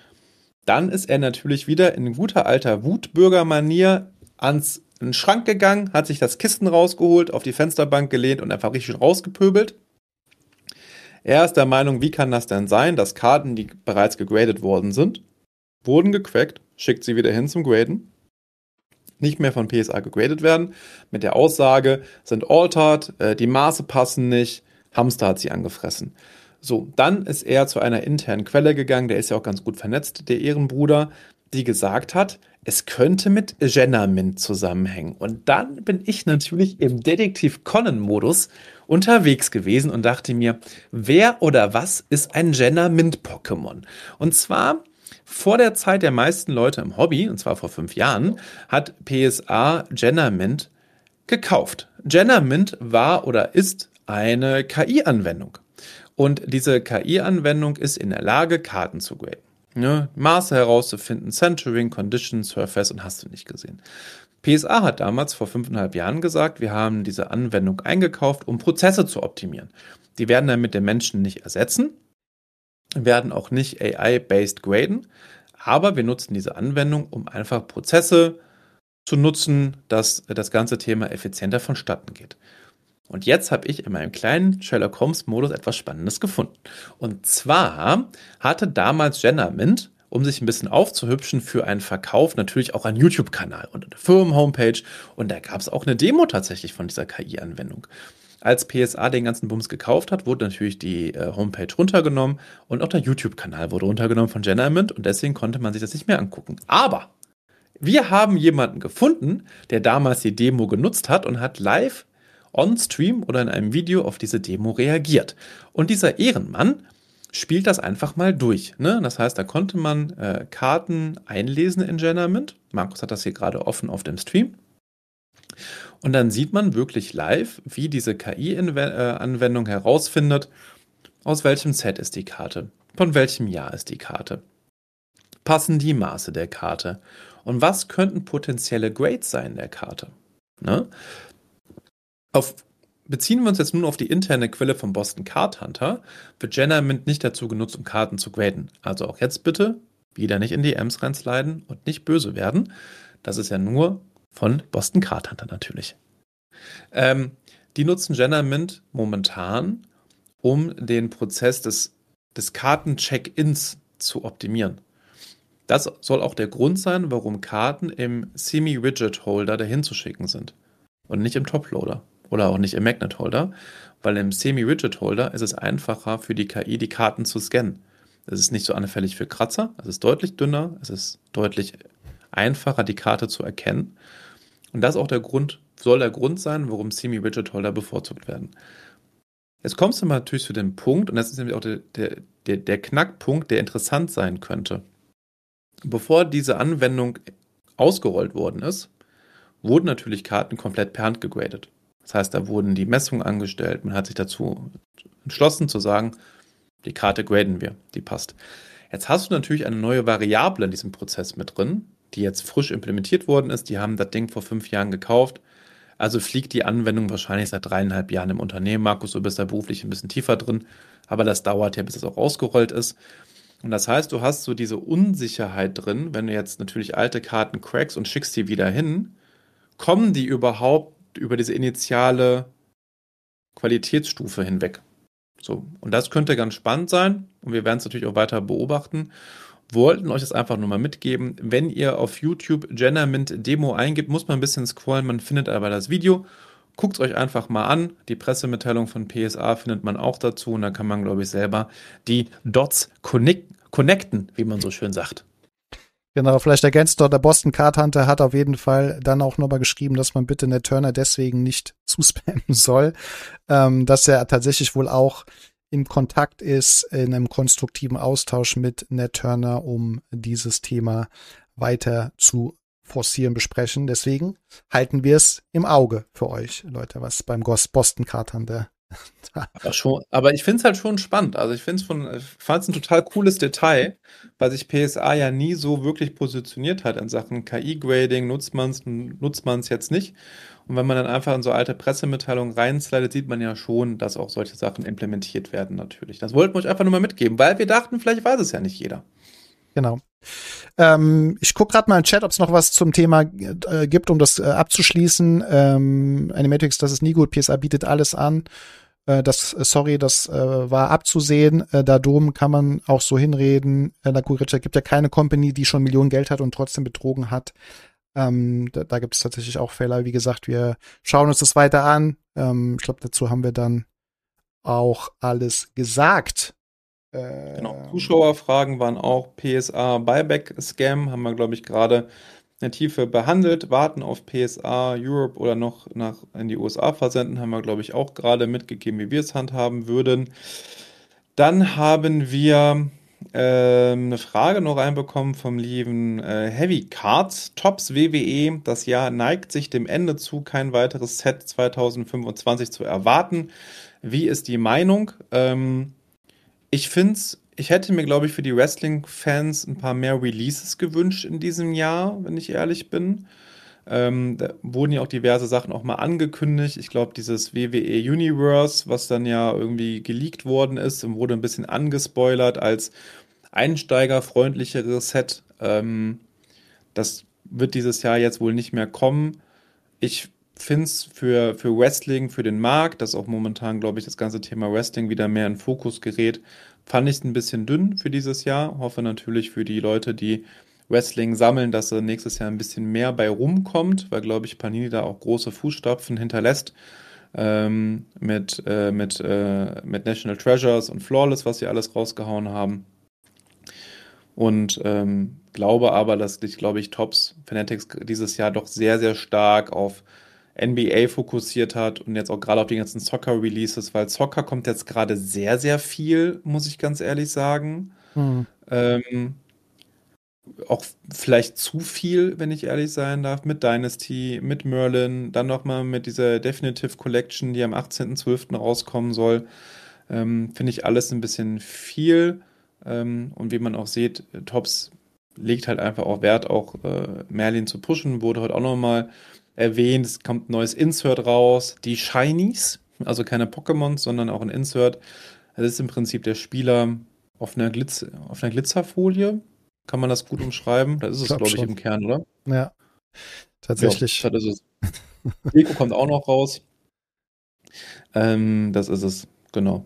Dann ist er natürlich wieder in guter alter Wutbürger-Manier ans in den Schrank gegangen, hat sich das Kissen rausgeholt, auf die Fensterbank gelehnt und einfach richtig rausgepöbelt. Er ist der Meinung, wie kann das denn sein, dass Karten, die bereits gegradet worden sind, wurden gecrackt, schickt sie wieder hin zum Graden, nicht mehr von P S A gegradet werden, mit der Aussage, sind altered, äh, die Maße passen nicht, Hamster hat sie angefressen. So, dann ist er zu einer internen Quelle gegangen, der ist ja auch ganz gut vernetzt, der Ehrenbruder, die gesagt hat, es könnte mit Jennermint zusammenhängen. Und dann bin ich natürlich im Detektiv Conan-Modus unterwegs gewesen und dachte mir, wer oder was ist ein Jennermint-Pokémon? Und zwar vor der Zeit der meisten Leute im Hobby, und zwar vor fünf Jahren, hat P S A Jennermint gekauft. Jennermint war oder ist eine K I-Anwendung. Und diese K I-Anwendung ist in der Lage, Karten zu graden. Ne? Maße herauszufinden, Centering, Condition, Surface und hast du nicht gesehen. P S A hat damals vor fünfeinhalb Jahren gesagt, wir haben diese Anwendung eingekauft, um Prozesse zu optimieren. Die werden damit den Menschen nicht ersetzen, werden auch nicht A I-based graden, aber wir nutzen diese Anwendung, um einfach Prozesse zu nutzen, dass das ganze Thema effizienter vonstatten geht. Und jetzt habe ich in meinem kleinen Sherlock Holmes-Modus etwas Spannendes gefunden. Und zwar hatte damals Jennermint, um sich ein bisschen aufzuhübschen für einen Verkauf, natürlich auch einen YouTube-Kanal und eine Firmen-Homepage. Und da gab es auch eine Demo tatsächlich von dieser K I-Anwendung. Als P S A den ganzen Bums gekauft hat, wurde natürlich die äh, Homepage runtergenommen und auch der YouTube-Kanal wurde runtergenommen von Jennermint und deswegen konnte man sich das nicht mehr angucken. Aber wir haben jemanden gefunden, der damals die Demo genutzt hat und hat live on-stream oder in einem Video auf diese Demo reagiert. Und dieser Ehrenmann spielt das einfach mal durch. Ne? Das heißt, da konnte man äh, Karten einlesen in Jennermint. Markus hat das hier gerade offen auf dem Stream. Und dann sieht man wirklich live, wie diese K I-Anwendung herausfindet, aus welchem Set ist die Karte, von welchem Jahr ist die Karte, passen die Maße der Karte und was könnten potenzielle Grades sein der Karte. Ne? Auf, beziehen wir uns jetzt nun auf die interne Quelle vom Boston Card Hunter, wird Jennermint nicht dazu genutzt, um Karten zu graden. Also auch jetzt bitte wieder nicht in die Ms reinsliden und nicht böse werden. Das ist ja nur von Boston Card Hunter natürlich. Ähm, die nutzen Jennermint momentan, um den Prozess des, des Karten-Check-ins zu optimieren. Das soll auch der Grund sein, warum Karten im Semi-Widget-Holder dahin zu schicken sind und nicht im Top-Loader oder auch nicht im Magnet-Holder, weil im Semi-Widget-Holder ist es einfacher für die K I, die Karten zu scannen. Es ist nicht so anfällig für Kratzer, es ist deutlich dünner, es ist deutlich einfacher, die Karte zu erkennen. Und das ist auch der Grund, soll der Grund sein, warum Semi-Widget-Holder bevorzugt werden. Jetzt kommst du mal natürlich zu dem Punkt, und das ist nämlich auch der, der, der, der Knackpunkt, der interessant sein könnte. Bevor diese Anwendung ausgerollt worden ist, wurden natürlich Karten komplett per Hand gegradet. Das heißt, da wurden die Messungen angestellt, man hat sich dazu entschlossen zu sagen, die Karte graden wir, die passt. Jetzt hast du natürlich eine neue Variable in diesem Prozess mit drin, die jetzt frisch implementiert worden ist. Die haben das Ding vor fünf Jahren gekauft. Also fliegt die Anwendung wahrscheinlich seit dreieinhalb Jahren im Unternehmen. Markus, du bist da beruflich ein bisschen tiefer drin, aber das dauert ja, bis es auch ausgerollt ist. Und das heißt, du hast so diese Unsicherheit drin, wenn du jetzt natürlich alte Karten crackst und schickst die wieder hin, kommen die überhaupt über diese initiale Qualitätsstufe hinweg? So, und das könnte ganz spannend sein und wir werden es natürlich auch weiter beobachten. Wollten euch das einfach nur mal mitgeben. Wenn ihr auf YouTube Jennermint Demo eingibt, muss man ein bisschen scrollen, man findet aber das Video. Guckt es euch einfach mal an. Die Pressemitteilung von P S A findet man auch dazu und dann kann man, glaube ich, selber die Dots connect- connecten, wie man so schön sagt. Genau, vielleicht ergänzt dort, der Boston Card Hunter hat auf jeden Fall dann auch nochmal geschrieben, dass man bitte Nat Turner deswegen nicht zuspammen soll, ähm, dass er tatsächlich wohl auch im Kontakt ist, in einem konstruktiven Austausch mit Nat Turner, um dieses Thema weiter zu forcieren, besprechen. Deswegen halten wir es im Auge für euch, Leute, was beim Boston Card Hunter aber, schon, aber ich finde es halt schon spannend. Also ich finde es von, ich fand es ein total cooles Detail, weil sich P S A ja nie so wirklich positioniert hat in Sachen K I-Grading, nutzt man es, nutzt man es jetzt nicht. Und wenn man dann einfach in so alte Pressemitteilungen reinslidet, sieht man ja schon, dass auch solche Sachen implementiert werden natürlich. Das wollten wir euch einfach nur mal mitgeben, weil wir dachten, vielleicht weiß es ja nicht jeder. Genau. Ähm, ich gucke gerade mal im Chat, ob es noch was zum Thema äh, gibt, um das äh, abzuschließen. Ähm, Animatrix, das ist nie gut. P S A bietet alles an. Äh, das, sorry, das äh, war abzusehen. Äh, da drum kann man auch so hinreden. Äh, na gut, Richard, gibt ja keine Company, die schon Millionen Geld hat und trotzdem betrogen hat. Ähm, da da gibt es tatsächlich auch Fälle. Wie gesagt, wir schauen uns das weiter an. Ähm, ich glaube, dazu haben wir dann auch alles gesagt. Äh, Genau. Zuschauerfragen waren auch P S A Buyback Scam, haben wir, glaube ich, gerade in der Tiefe behandelt. Warten auf P S A Europe oder noch nach in die U S A versenden, haben wir, glaube ich, auch gerade mitgegeben, wie wir es handhaben würden. Dann haben wir ähm, eine Frage noch reinbekommen vom lieben äh, Heavy Cards. Tops W W E, das Jahr neigt sich dem Ende zu, kein weiteres Set zwanzig fünfundzwanzig zu erwarten. Wie ist die Meinung? Ähm, ich finde es, ich hätte mir, glaube ich, für die Wrestling-Fans ein paar mehr Releases gewünscht in diesem Jahr, wenn ich ehrlich bin. Ähm, da wurden ja auch diverse Sachen auch mal angekündigt. Ich glaube, dieses W W E Universe, was dann ja irgendwie geleakt worden ist und wurde ein bisschen angespoilert als einsteigerfreundlicheres Set. Ähm, das wird dieses Jahr jetzt wohl nicht mehr kommen. Ich finde es für, für Wrestling, für den Markt, dass auch momentan, glaube ich, das ganze Thema Wrestling wieder mehr in Fokus gerät, fand ich es ein bisschen dünn für dieses Jahr. Hoffe natürlich für die Leute, die Wrestling sammeln, dass er nächstes Jahr ein bisschen mehr bei rumkommt, weil, glaube ich, Panini da auch große Fußstapfen hinterlässt ähm, mit, äh, mit, äh, mit National Treasures und Flawless, was sie alles rausgehauen haben. Und ähm, glaube aber, dass sich, glaube ich, Topps Fanatics dieses Jahr doch sehr, sehr stark auf N B A fokussiert hat und jetzt auch gerade auf die ganzen Soccer-Releases, weil Soccer kommt jetzt gerade sehr, sehr viel, muss ich ganz ehrlich sagen. Hm. Ähm, auch vielleicht zu viel, wenn ich ehrlich sein darf, mit Dynasty, mit Merlin, dann nochmal mit dieser Definitive Collection, die am achtzehnten zwölften rauskommen soll. Ähm, finde ich alles ein bisschen viel. Ähm, und wie man auch sieht, Topps legt halt einfach auch Wert, auch äh, Merlin zu pushen, wurde heute auch nochmal erwähnt. Es kommt ein neues Insert raus, die Shinies, also keine Pokémons, sondern auch ein Insert. Das ist im Prinzip der Spieler auf einer, Glitz auf einer Glitzerfolie. Kann man das gut umschreiben? Das ist es, Glaub glaube ich, schon. im Kern, oder? Ja, tatsächlich. Ja, das ist es. Deko kommt auch noch raus. Ähm, das ist es, genau.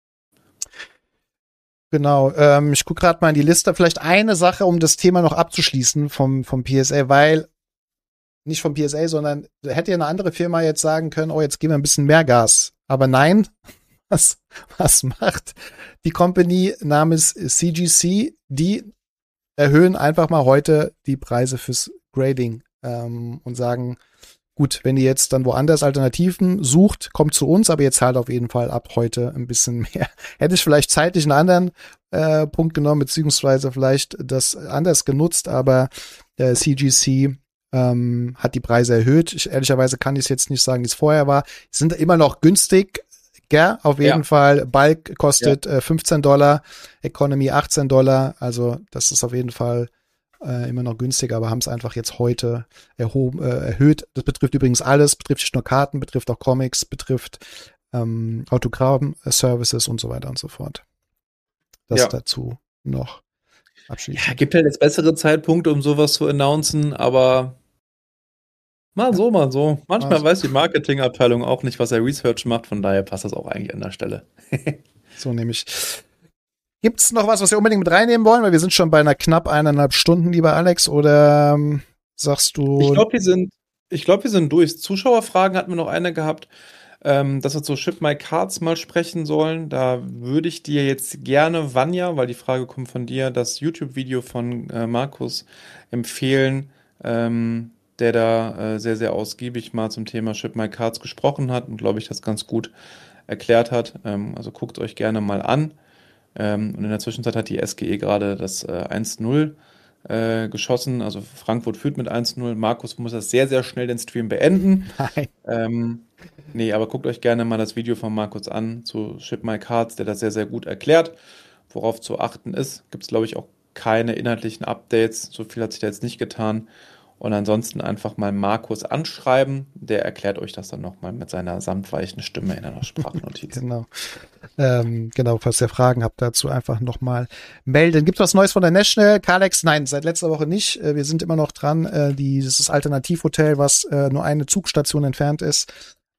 Genau, ähm, ich gucke gerade mal in die Liste. Vielleicht eine Sache, um das Thema noch abzuschließen vom, vom P S A, weil nicht vom P S A, sondern hätte ja eine andere Firma jetzt sagen können, oh, jetzt geben wir ein bisschen mehr Gas. Aber nein, was, was macht die Company namens C G C? Die erhöhen einfach mal heute die Preise fürs Grading ähm, und sagen, gut, wenn ihr jetzt dann woanders Alternativen sucht, kommt zu uns, aber ihr zahlt auf jeden Fall ab heute ein bisschen mehr. Hätte ich vielleicht zeitlich einen anderen äh, Punkt genommen, beziehungsweise vielleicht das anders genutzt, aber der C G C ähm, hat die Preise erhöht. Ich, ehrlicherweise kann ich es jetzt nicht sagen, wie es vorher war. Sie sind immer noch günstig, gell? Auf jeden Ja. Fall. Bulk kostet ja. äh, fünfzehn Dollar, Economy achtzehn Dollar, also das ist auf jeden Fall Äh, immer noch günstiger, aber haben es einfach jetzt heute erhoben, äh, erhöht. Das betrifft übrigens alles, betrifft nicht nur Karten, betrifft auch Comics, betrifft ähm, Autogramm-Services und so weiter und so fort. Das Ja. dazu noch abschließend. Ja, gibt halt jetzt bessere Zeitpunkte, um sowas zu announcen, aber mal so, mal so. Manchmal Mal so. weiß die Marketingabteilung auch nicht, was er Research macht, von daher passt das auch eigentlich an der Stelle. So nämlich. Gibt's noch was, was wir unbedingt mit reinnehmen wollen? Weil wir sind schon bei einer knapp eineinhalb Stunden, lieber Alex, oder ähm, sagst du? Ich glaube, wir sind, ich glaube, wir sind durch. Zuschauerfragen hatten wir noch eine gehabt, ähm, dass wir zu Ship My Cards mal sprechen sollen. Da würde ich dir jetzt gerne, Vanja, weil die Frage kommt von dir, das YouTube-Video von äh, Markus empfehlen, ähm, der da äh, sehr, sehr ausgiebig mal zum Thema Ship My Cards gesprochen hat und, glaube ich, das ganz gut erklärt hat. Ähm, also guckt euch gerne mal an. Ähm, und in der Zwischenzeit hat die S G E gerade das äh, eins null äh, geschossen. Also Frankfurt führt mit eins null. Markus muss das sehr, sehr schnell den Stream beenden. Nein. Ähm, nee, aber guckt euch gerne mal das Video von Markus an zu Ship My Cards, der das sehr, sehr gut erklärt, worauf zu achten ist. Gibt es, glaube ich, auch keine inhaltlichen Updates. So viel hat sich da jetzt nicht getan. Und ansonsten einfach mal Markus anschreiben. Der erklärt euch das dann nochmal mit seiner samtweichen Stimme in einer Sprachnotiz. Genau. Ähm, genau, falls ihr Fragen habt dazu, einfach nochmal melden. Gibt es was Neues von der National? Kalex? Nein, seit letzter Woche nicht. Äh, wir sind immer noch dran. Äh, dieses Alternativhotel, was äh, nur eine Zugstation entfernt ist.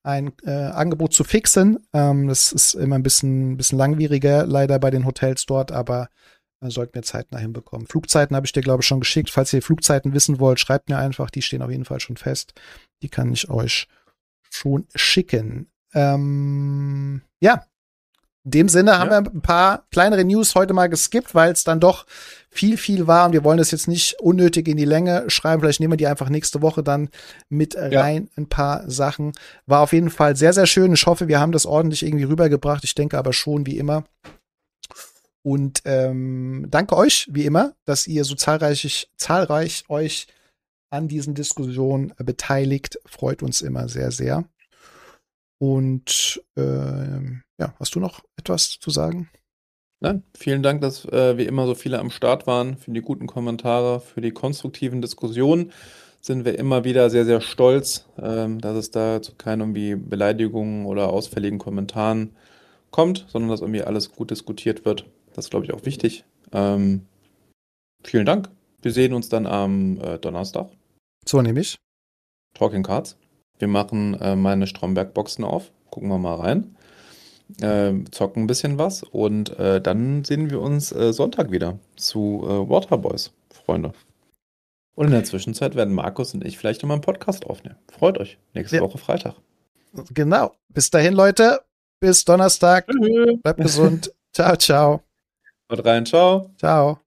ein äh, Angebot zu fixen. Ähm, das ist immer ein bisschen, bisschen langwieriger, leider bei den Hotels dort, aber äh, sollten wir zeitnah hinbekommen. Flugzeiten habe ich dir, glaube ich, schon geschickt. Falls ihr Flugzeiten wissen wollt, schreibt mir einfach. Die stehen auf jeden Fall schon fest. Die kann ich euch schon schicken. Ähm, ja, in dem Sinne ja. haben wir ein paar kleinere News heute mal geskippt, weil es dann doch viel, viel war und wir wollen das jetzt nicht unnötig in die Länge schreiben. Vielleicht nehmen wir die einfach nächste Woche dann mit rein, ja. ein paar Sachen. War auf jeden Fall sehr, sehr schön. Ich hoffe, wir haben das ordentlich irgendwie rübergebracht. Ich denke aber schon, wie immer. Und ähm, danke euch, wie immer, dass ihr so zahlreich, zahlreich euch an diesen Diskussionen beteiligt. Freut uns immer sehr, sehr. Und äh, ja, hast du noch etwas zu sagen? Nein, vielen Dank, dass äh, wie immer so viele am Start waren, für die guten Kommentare, für die konstruktiven Diskussionen. Sind wir immer wieder sehr, sehr stolz, ähm, dass es da zu keinen irgendwie Beleidigungen oder ausfälligen Kommentaren kommt, sondern dass irgendwie alles gut diskutiert wird. Das ist, glaube ich, auch wichtig. Ähm, vielen Dank. Wir sehen uns dann am äh, Donnerstag. So nämlich. Talking Cards. Wir machen äh, meine Stromberg-Boxen auf. Gucken wir mal rein. Äh, zocken ein bisschen was. Und äh, dann sehen wir uns äh, Sonntag wieder zu äh, Waterboys, Freunde. Und in der Zwischenzeit werden Markus und ich vielleicht nochmal einen Podcast aufnehmen. Freut euch. Nächste ja. Woche Freitag. Genau. Bis dahin, Leute. Bis Donnerstag. Bleibt gesund. Ciao, ciao. Haut rein. Ciao. Ciao.